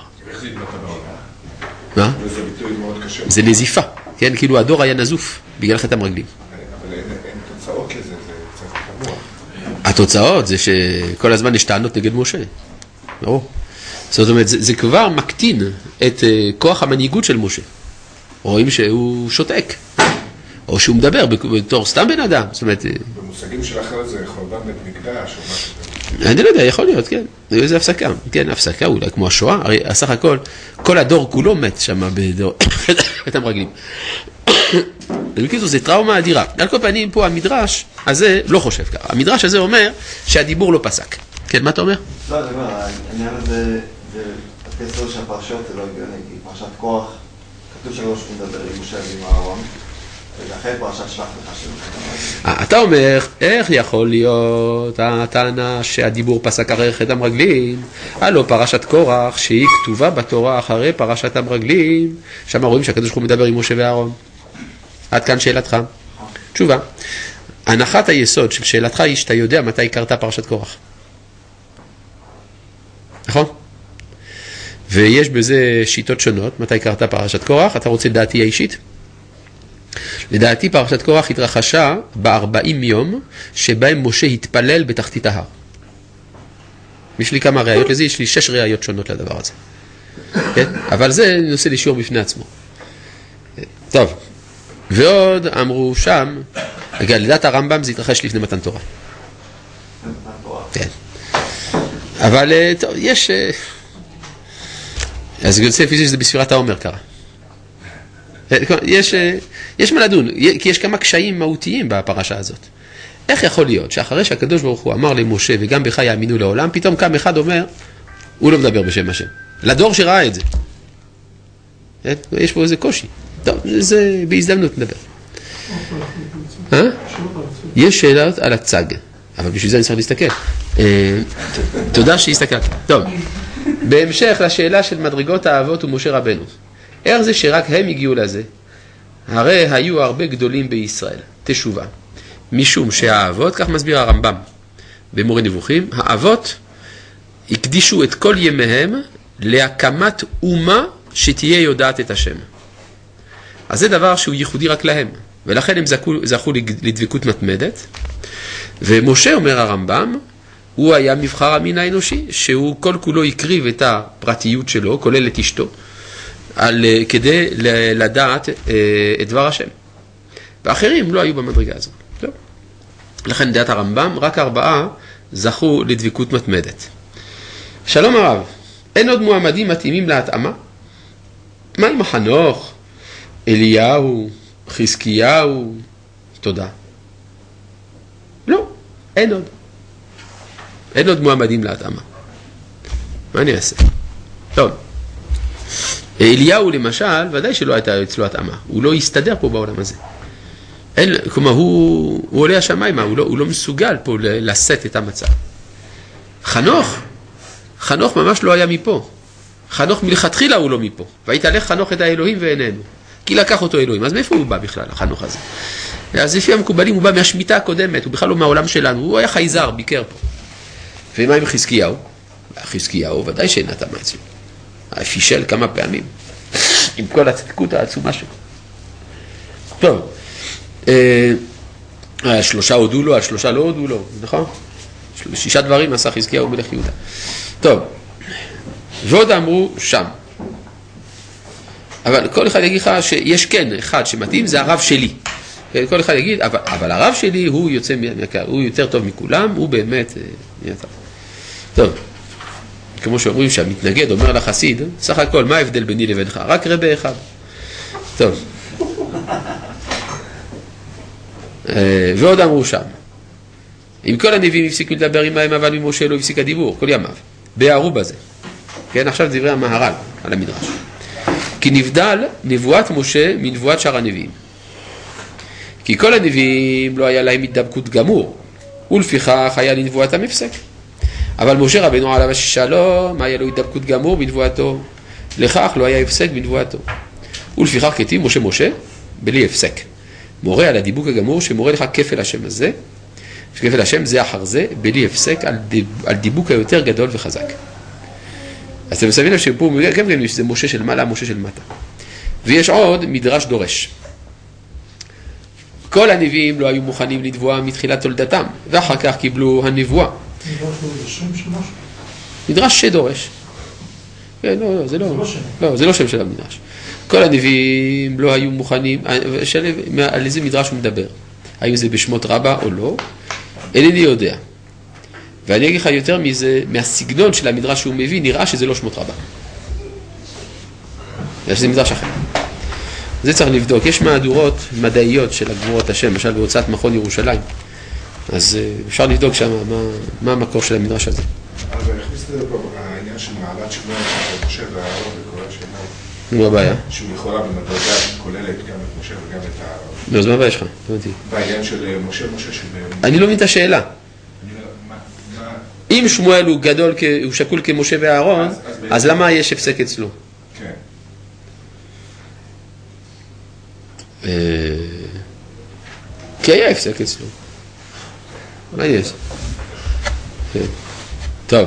מה? וזה ביטוי מאוד קשה. זה נזיפה, כן? כאילו הדור היה נזוף בגלל חטא המרגלים. אבל אין תוצאות לזה, זה קצת קבוע. התוצאות זה שכל הזמן יש טענות נגד משה. ברור. זאת אומרת, זה כבר מקטין את כוח המנהיגות של משה. רואים שהוא שותק, או שהוא מדבר בתור סתם בן אדם. זאת אומרת, במושגים של אחרי זה חורבן בית מקדש או משהו. אני לא יודע, יכול להיות, כן. זה הפסקה. כן, הפסקה אולי כמו השואה. הרי הסך הכל, כל הדור כולו מת שם בדור חטא המרגלים. בקיצור, זה טראומה אדירה. על כל פנים, פה המדרש הזה לא חושב ככה. המדרש הזה אומר שהדיבור לא פסק. כן, מה אתה אומר? לא, אני אומר, העניין הזה, זה הקצר של הפרשות, זה לא הגיוני, כי פרשת כוח, כתוב שלא שהוא מדבר עם משה ועם אהרון, ולכן פרשת שלח לך שלו. אתה אומר, איך יכול להיות הטענה שהדיבור פסק אחרי חטא המרגלים? הלא פרשת קורח שהיא כתובה בתורה אחרי פרשת המרגלים, שם רואים שהקדוש ברוך הוא מדבר עם משה ואהרון. עד כאן שאלתך. תשובה, הנחת היסוד של שאלתך היא שאתה יודע מתי קרתה פרשת קורח. נכון? ויש בזה שיטות שונות, מתי קרתה פרשת קורח, אתה רוצה דעתי האישית? לדעתי פרשת קורח התרחשה ב-40 יום שבהם משה התפלל בתחתית ההר. יש לי כמה ראיות לזה, יש לי 6 ראיות שונות לדבר הזה. כן? אבל זה נושא לשיעור בפני עצמו. טוב, ועוד אמרו שם, לדעת הרמב"ם זה התרחש לפני מתן תורה. כן. אבל טוב, יש... אז יוצא לפי זה שזה בספירת העומר קרה. יש מה לדון, כי יש כמה קשיים מהותיים בפרשה הזאת. איך יכול להיות שאחרי שהקדוש ברוך הוא אמר למשה וגם בך יאמינו לעולם, פתאום קם אחד אומר, הוא לא מדבר בשם השם. לדור שראה את זה. יש פה איזה קושי. טוב, זה בהזדמנות נדבר. יש שאלות על הצג, אבל בשביל זה אני צריך להסתכל. תודה שהסתכלת. טוב, בהמשך לשאלה של מדרגות האבות ומשה רבנו. איך זה שרק הם הגיעו לזה? הרי היו הרבה גדולים בישראל. תשובה. משום שהאבות, כך מסביר הרמב"ם במורה נבוכים, האבות הקדישו את כל ימיהם להקמת אומה שתהיה יודעת את השם. אז זה דבר שהוא ייחודי רק להם, ולכן הם זכו לדבקות מתמדת. ומשה, אומר הרמב"ם, הוא היה מבחר המין האנושי, שהוא כל כולו הקריב את הפרטיות שלו, כולל את אשתו, כדי לדעת את דבר השם. ואחרים לא היו במדרגה הזאת. לא. לכן דעת הרמב"ם, רק 4 זכו לדבקות מתמדת. שלום הרב, אין עוד מועמדים מתאימים להתאמה? מה עם חנוך, אליהו, חזקיהו? תודה. לא, אין עוד. אין עוד מועמדים להתאמה. מה אני אעשה? טוב. אליהו למשל, ודאי שלא הייתה אצלו התאמה. הוא לא יסתדר פה בעולם הזה. כלומר, הוא עולה השמיימה, הוא לא מסוגל פה לשאת את המצב. חנוך ממש לא היה מפה. חנוך מלכתחילה הוא לא מפה. והתהלך חנוך את האלוהים ואיננו. כי לקח אותו אלוהים. אז מאיפה הוא בא בכלל, החנוך הזה? אז לפי המקובלים הוא בא מהשמיטה הקודמת, הוא בכלל לא מהעולם שלנו. הוא היה חייזר, ביקר פה. ומה עם חזקיהו? חזקיהו ודאי שאין התאמה אצלו. פישל כמה פעמים. עם כל הצדקות העצומה שלו. טוב. 3 הודו לו, 3 לא הודו לו, נכון? 6 דברים עשה חזקיהו מלך יהודה. טוב, ועוד אמרו שם. אבל כל אחד יגיד לך שיש כן אחד שמתאים, זה הרב שלי. כל אחד יגיד, אבל הרב שלי הוא יוצא מהקהל, הוא יותר טוב מכולם, הוא באמת נהייתה. טוב, כמו שאומרים שהמתנגד אומר לחסיד, סך הכל, מה ההבדל ביני לבינך? רק רבה אחד. טוב. ועוד אמרו שם, אם כל הנביאים הפסיקו לדבר עמהם, אבל ממשה לא הפסיק הדיבור, כל ימיו, בהערו בזה. כן, עכשיו דברי המהר"ל על המדרש. כי נבדל נבואת משה מנבואת שאר הנביאים. כי כל הנביאים לא היה להם התדבקות גמור, ולפיכך היה לנבואתם הפסק. אבל משה רבנו עליו השלום, היה לו התדבקות גמור בנבואתו, לכך לא היה הפסק בנבואתו. ולפיכך כתיב משה בלי הפסק. מורה על הדיבוק הגמור שמורה לך כפל השם הזה, שכפל השם זה אחר זה, בלי הפסק על דיבוק היותר גדול וחזק. אז אתם מסבינים שפה כן שזה משה של מעלה, משה של מטה. ויש עוד מדרש דורש. כל הנביאים לא היו מוכנים לדבוע מתחילת תולדתם, ואחר כך קיבלו הנבואה. מדרש שדורש. כן, לא, זה לא שם של המדרש. כל הנביאים לא היו מוכנים, על איזה מדרש הוא מדבר? האם זה בשמות רבה או לא? אינני יודע. ואני אגיד לך יותר מזה, מהסגנון של המדרש שהוא מביא, נראה שזה לא שמות רבה. שזה מדרש אחר. זה צריך לבדוק. יש מהדורות מדעיות של הגבורות השם, למשל בהוצאת מכון ירושלים. אז אפשר לבדוק שם מה המקור של המדרש הזה. אז הכניס את זה פה, העניין של מעלת שמוע, משה והארון וקורא שמוע. מה הבעיה? שהוא לכאורה במדרגה כוללת גם את משה וגם את הארון. לא, אז מה הבעיה שלך? בעניין של משה של... אני לא מבין את השאלה. אם שמואל הוא גדול, הוא שקול כמשה והארון, אז למה יש הפסק אצלו? כן. כי היה הפסק אצלו. מה יש? טוב.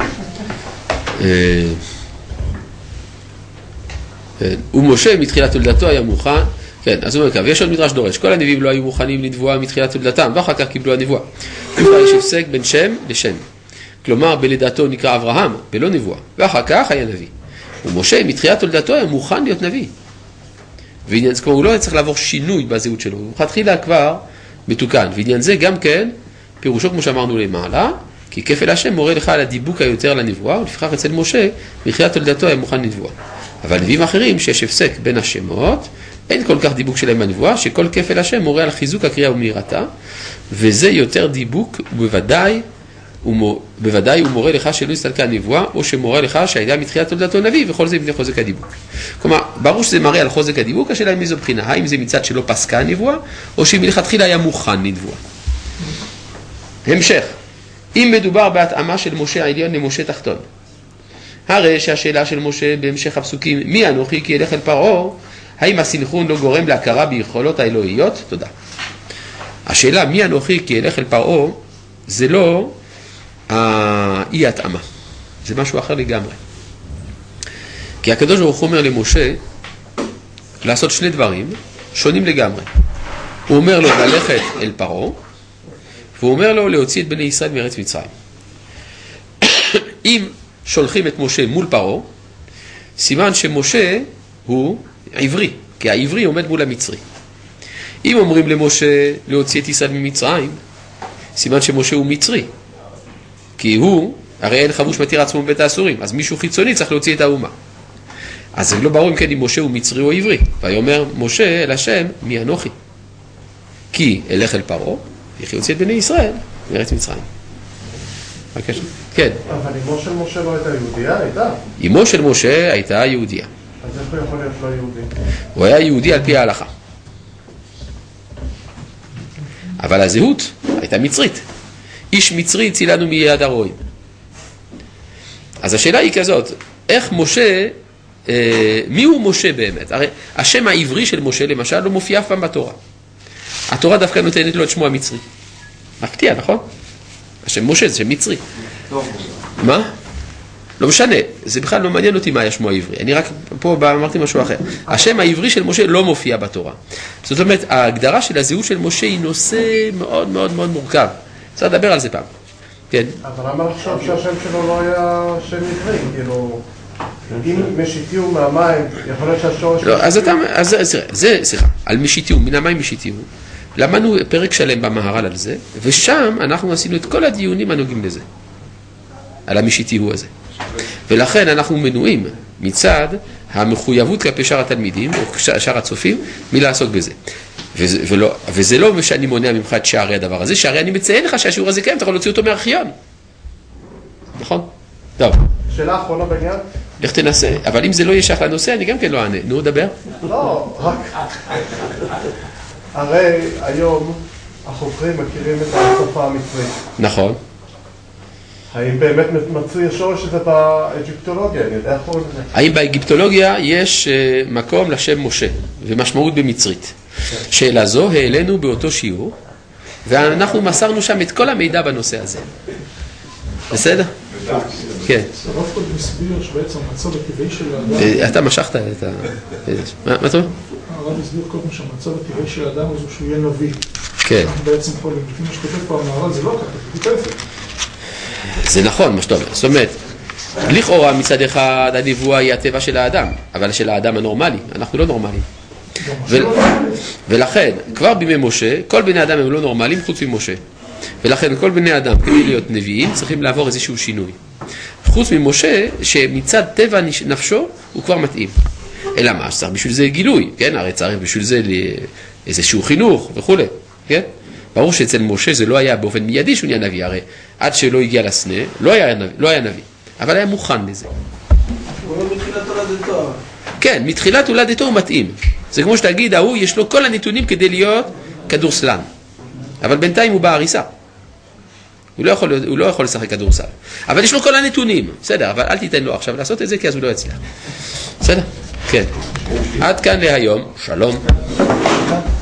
ומשה מתחילת תולדתו היה מוכן, כן, אז הוא אומר כך, ויש עוד מדרש דורש, כל הנביאים לא היו מוכנים לנבואה מתחילת תולדתם, ואחר כך קיבלו הנבואה. כבר יש הפסק בין שם לשם. כלומר, בלידתו נקרא אברהם, בלא נבואה, ואחר כך היה נביא. ומשה מתחילת תולדתו היה מוכן להיות נביא. ועניין זה, כלומר, הוא לא צריך לעבור שינוי בזהות שלו, הוא התחילה כבר מתוקן, ועניין זה גם כן, פירושו כמו שאמרנו למעלה, כי כפל השם מורה לך על הדיבוק היותר לנבואה, ולפיכך אצל משה, מתחילת תולדתו היה מוכן לנבואה. אבל נביאים אחרים שיש הפסק בין השמות, אין כל כך דיבוק שלהם בנבואה, שכל כפל השם מורה על חיזוק הקריאה ומהירתה, וזה יותר דיבוק, ובוודאי הוא מורה לך שלא הסתלקה הנבואה, או שמורה לך שהייתה מתחילת תולדתו נביא, וכל זה מבנה חוזק הדיבוק. כלומר, ברור שזה מראה על חוזק הדיבוק, השאלה היא מאיזו בחינה, האם זה מצד שלא פסקה הנבואה, או שמלכתחילה היה מוכן לנבואה. המשך, אם מדובר בהתאמה של משה העליון למשה תחתון, הרי שהשאלה של משה בהמשך הפסוקים, מי אנוכי כי ילך אל פרעה, האם הסנכרון לא גורם להכרה ביכולות האלוהיות? תודה. השאלה מי אנוכי כי ילך אל פרעה, זה לא אי התאמה, זה משהו אחר לגמרי. כי הקדוש ברוך הוא אומר למשה לעשות שני דברים שונים לגמרי. הוא אומר לו ללכת אל פרעה, והוא אומר לו להוציא את בני ישראל מארץ מצרים. אם שולחים את משה מול פרעה, סימן שמשה הוא עברי, כי העברי עומד מול המצרי. אם אומרים למשה להוציא את ישראל ממצרים, סימן שמשה הוא מצרי, כי הוא, הרי אין חבוש מתיר עצמו בבית האסורים, אז מישהו חיצוני צריך להוציא את האומה. אז זה לא ברור אם כן אם משה הוא מצרי או עברי. ויאמר משה אל השם, מי אנוכי? כי אלך אל פרעה, איך יוציא את בני ישראל מארץ מצרים. בבקשה. כן. אבל אמו של משה לא הייתה יהודייה? הייתה? אמו של משה הייתה יהודייה. אז איך הוא יכול להיות לא יהודי? הוא היה יהודי על פי ההלכה. אבל הזהות הייתה מצרית. איש מצרי הצילנו מיד הרועים. אז השאלה היא כזאת, איך משה, מי הוא משה באמת? הרי השם העברי של משה למשל לא מופיע אף פעם בתורה. התורה דווקא נותנת לו את שמו המצרי. מפתיע, נכון? השם משה זה שם מצרי. מה? לא משנה, זה בכלל לא מעניין אותי מה היה שמו העברי. אני רק פה אמרתי משהו אחר. השם העברי של משה לא מופיע בתורה. זאת אומרת, ההגדרה של הזהות של משה היא נושא מאוד מאוד מאוד מורכב. צריך לדבר על זה פעם. כן. אבל למה לחשוב שהשם שלו לא היה שם עברי? כאילו, אם משיתיהו מהמים, יכול להיות שהשורש... לא, אז סליחה, על משיתיהו, מן המים משיתיהו. למדנו פרק שלם במהר"ל על זה, ושם אנחנו עשינו את כל הדיונים הנוגעים לזה. על המשיתיהו הזה. ולכן אנחנו מנועים מצד המחויבות כלפי שאר התלמידים, או שאר הצופים, מלעסוק בזה. וזה לא שאני מונע ממך את שערי הדבר הזה, שערי אני מציין לך שהשיעור הזה קיים, אתה יכול להוציא אותו מארכיון. נכון? טוב. שאלה אחרונה בעניין? לך תנסה, אבל אם זה לא ישך לנושא, אני גם כן לא אענה. נו, דבר. לא, רק... הרי היום החוקרים מכירים את השפה המצרית. נכון. האם באמת מצוי השורש הזה באגיפטולוגיה? אני יודע איך קוראים לזה. האם באגיפטולוגיה יש מקום לשם משה, ומשמעות במצרית? שאלה זו העלינו באותו שיעור, ואנחנו מסרנו שם את כל המידע בנושא הזה. בסדר? כן. הרב קודם הסביר שבעצם המצב הטבעי של האדם... אתה משכת את ה... מה אתה אומר? הרב הסביר קודם שהמצב הטבעי של האדם הוא שהוא יהיה נביא. כן. אנחנו בעצם יכולים, לפי מה שכותב פה המהר"ל, זה לא ככה, זה כתפת. זה נכון מה שאתה אומר. זאת אומרת, לכאורה מצד אחד הנבואה היא הטבע של האדם, אבל של האדם הנורמלי. אנחנו לא נורמליים. ולכן, כבר בימי משה, כל בני אדם הם לא נורמליים חוץ ממשה. ולכן כל בני אדם, כדי להיות נביאים, צריכים לעבור איזשהו שינוי. חוץ ממשה, שמצד טבע נפשו, הוא כבר מתאים. אלא מה? צריך בשביל זה גילוי, כן? הרי צריך בשביל זה איזשהו חינוך וכו'. כן? ברור שאצל משה זה לא היה באופן מיידי שהוא נהיה נביא, הרי עד שלא הגיע לסנה, לא היה נביא, אבל היה מוכן לזה. הוא לא מתחילת הולדתו. כן, מתחילת הולדתו הוא מתאים. זה כמו שתגיד, ההוא יש לו כל הנתונים כדי להיות כדורסלן. אבל בינתיים הוא בהריסה. הוא לא יכול לשחק כדורסל. אבל יש לו כל הנתונים. בסדר, אבל אל תיתן לו עכשיו לעשות את זה, כי אז הוא לא יצליח. בסדר? כן. עד כאן להיום. שלום.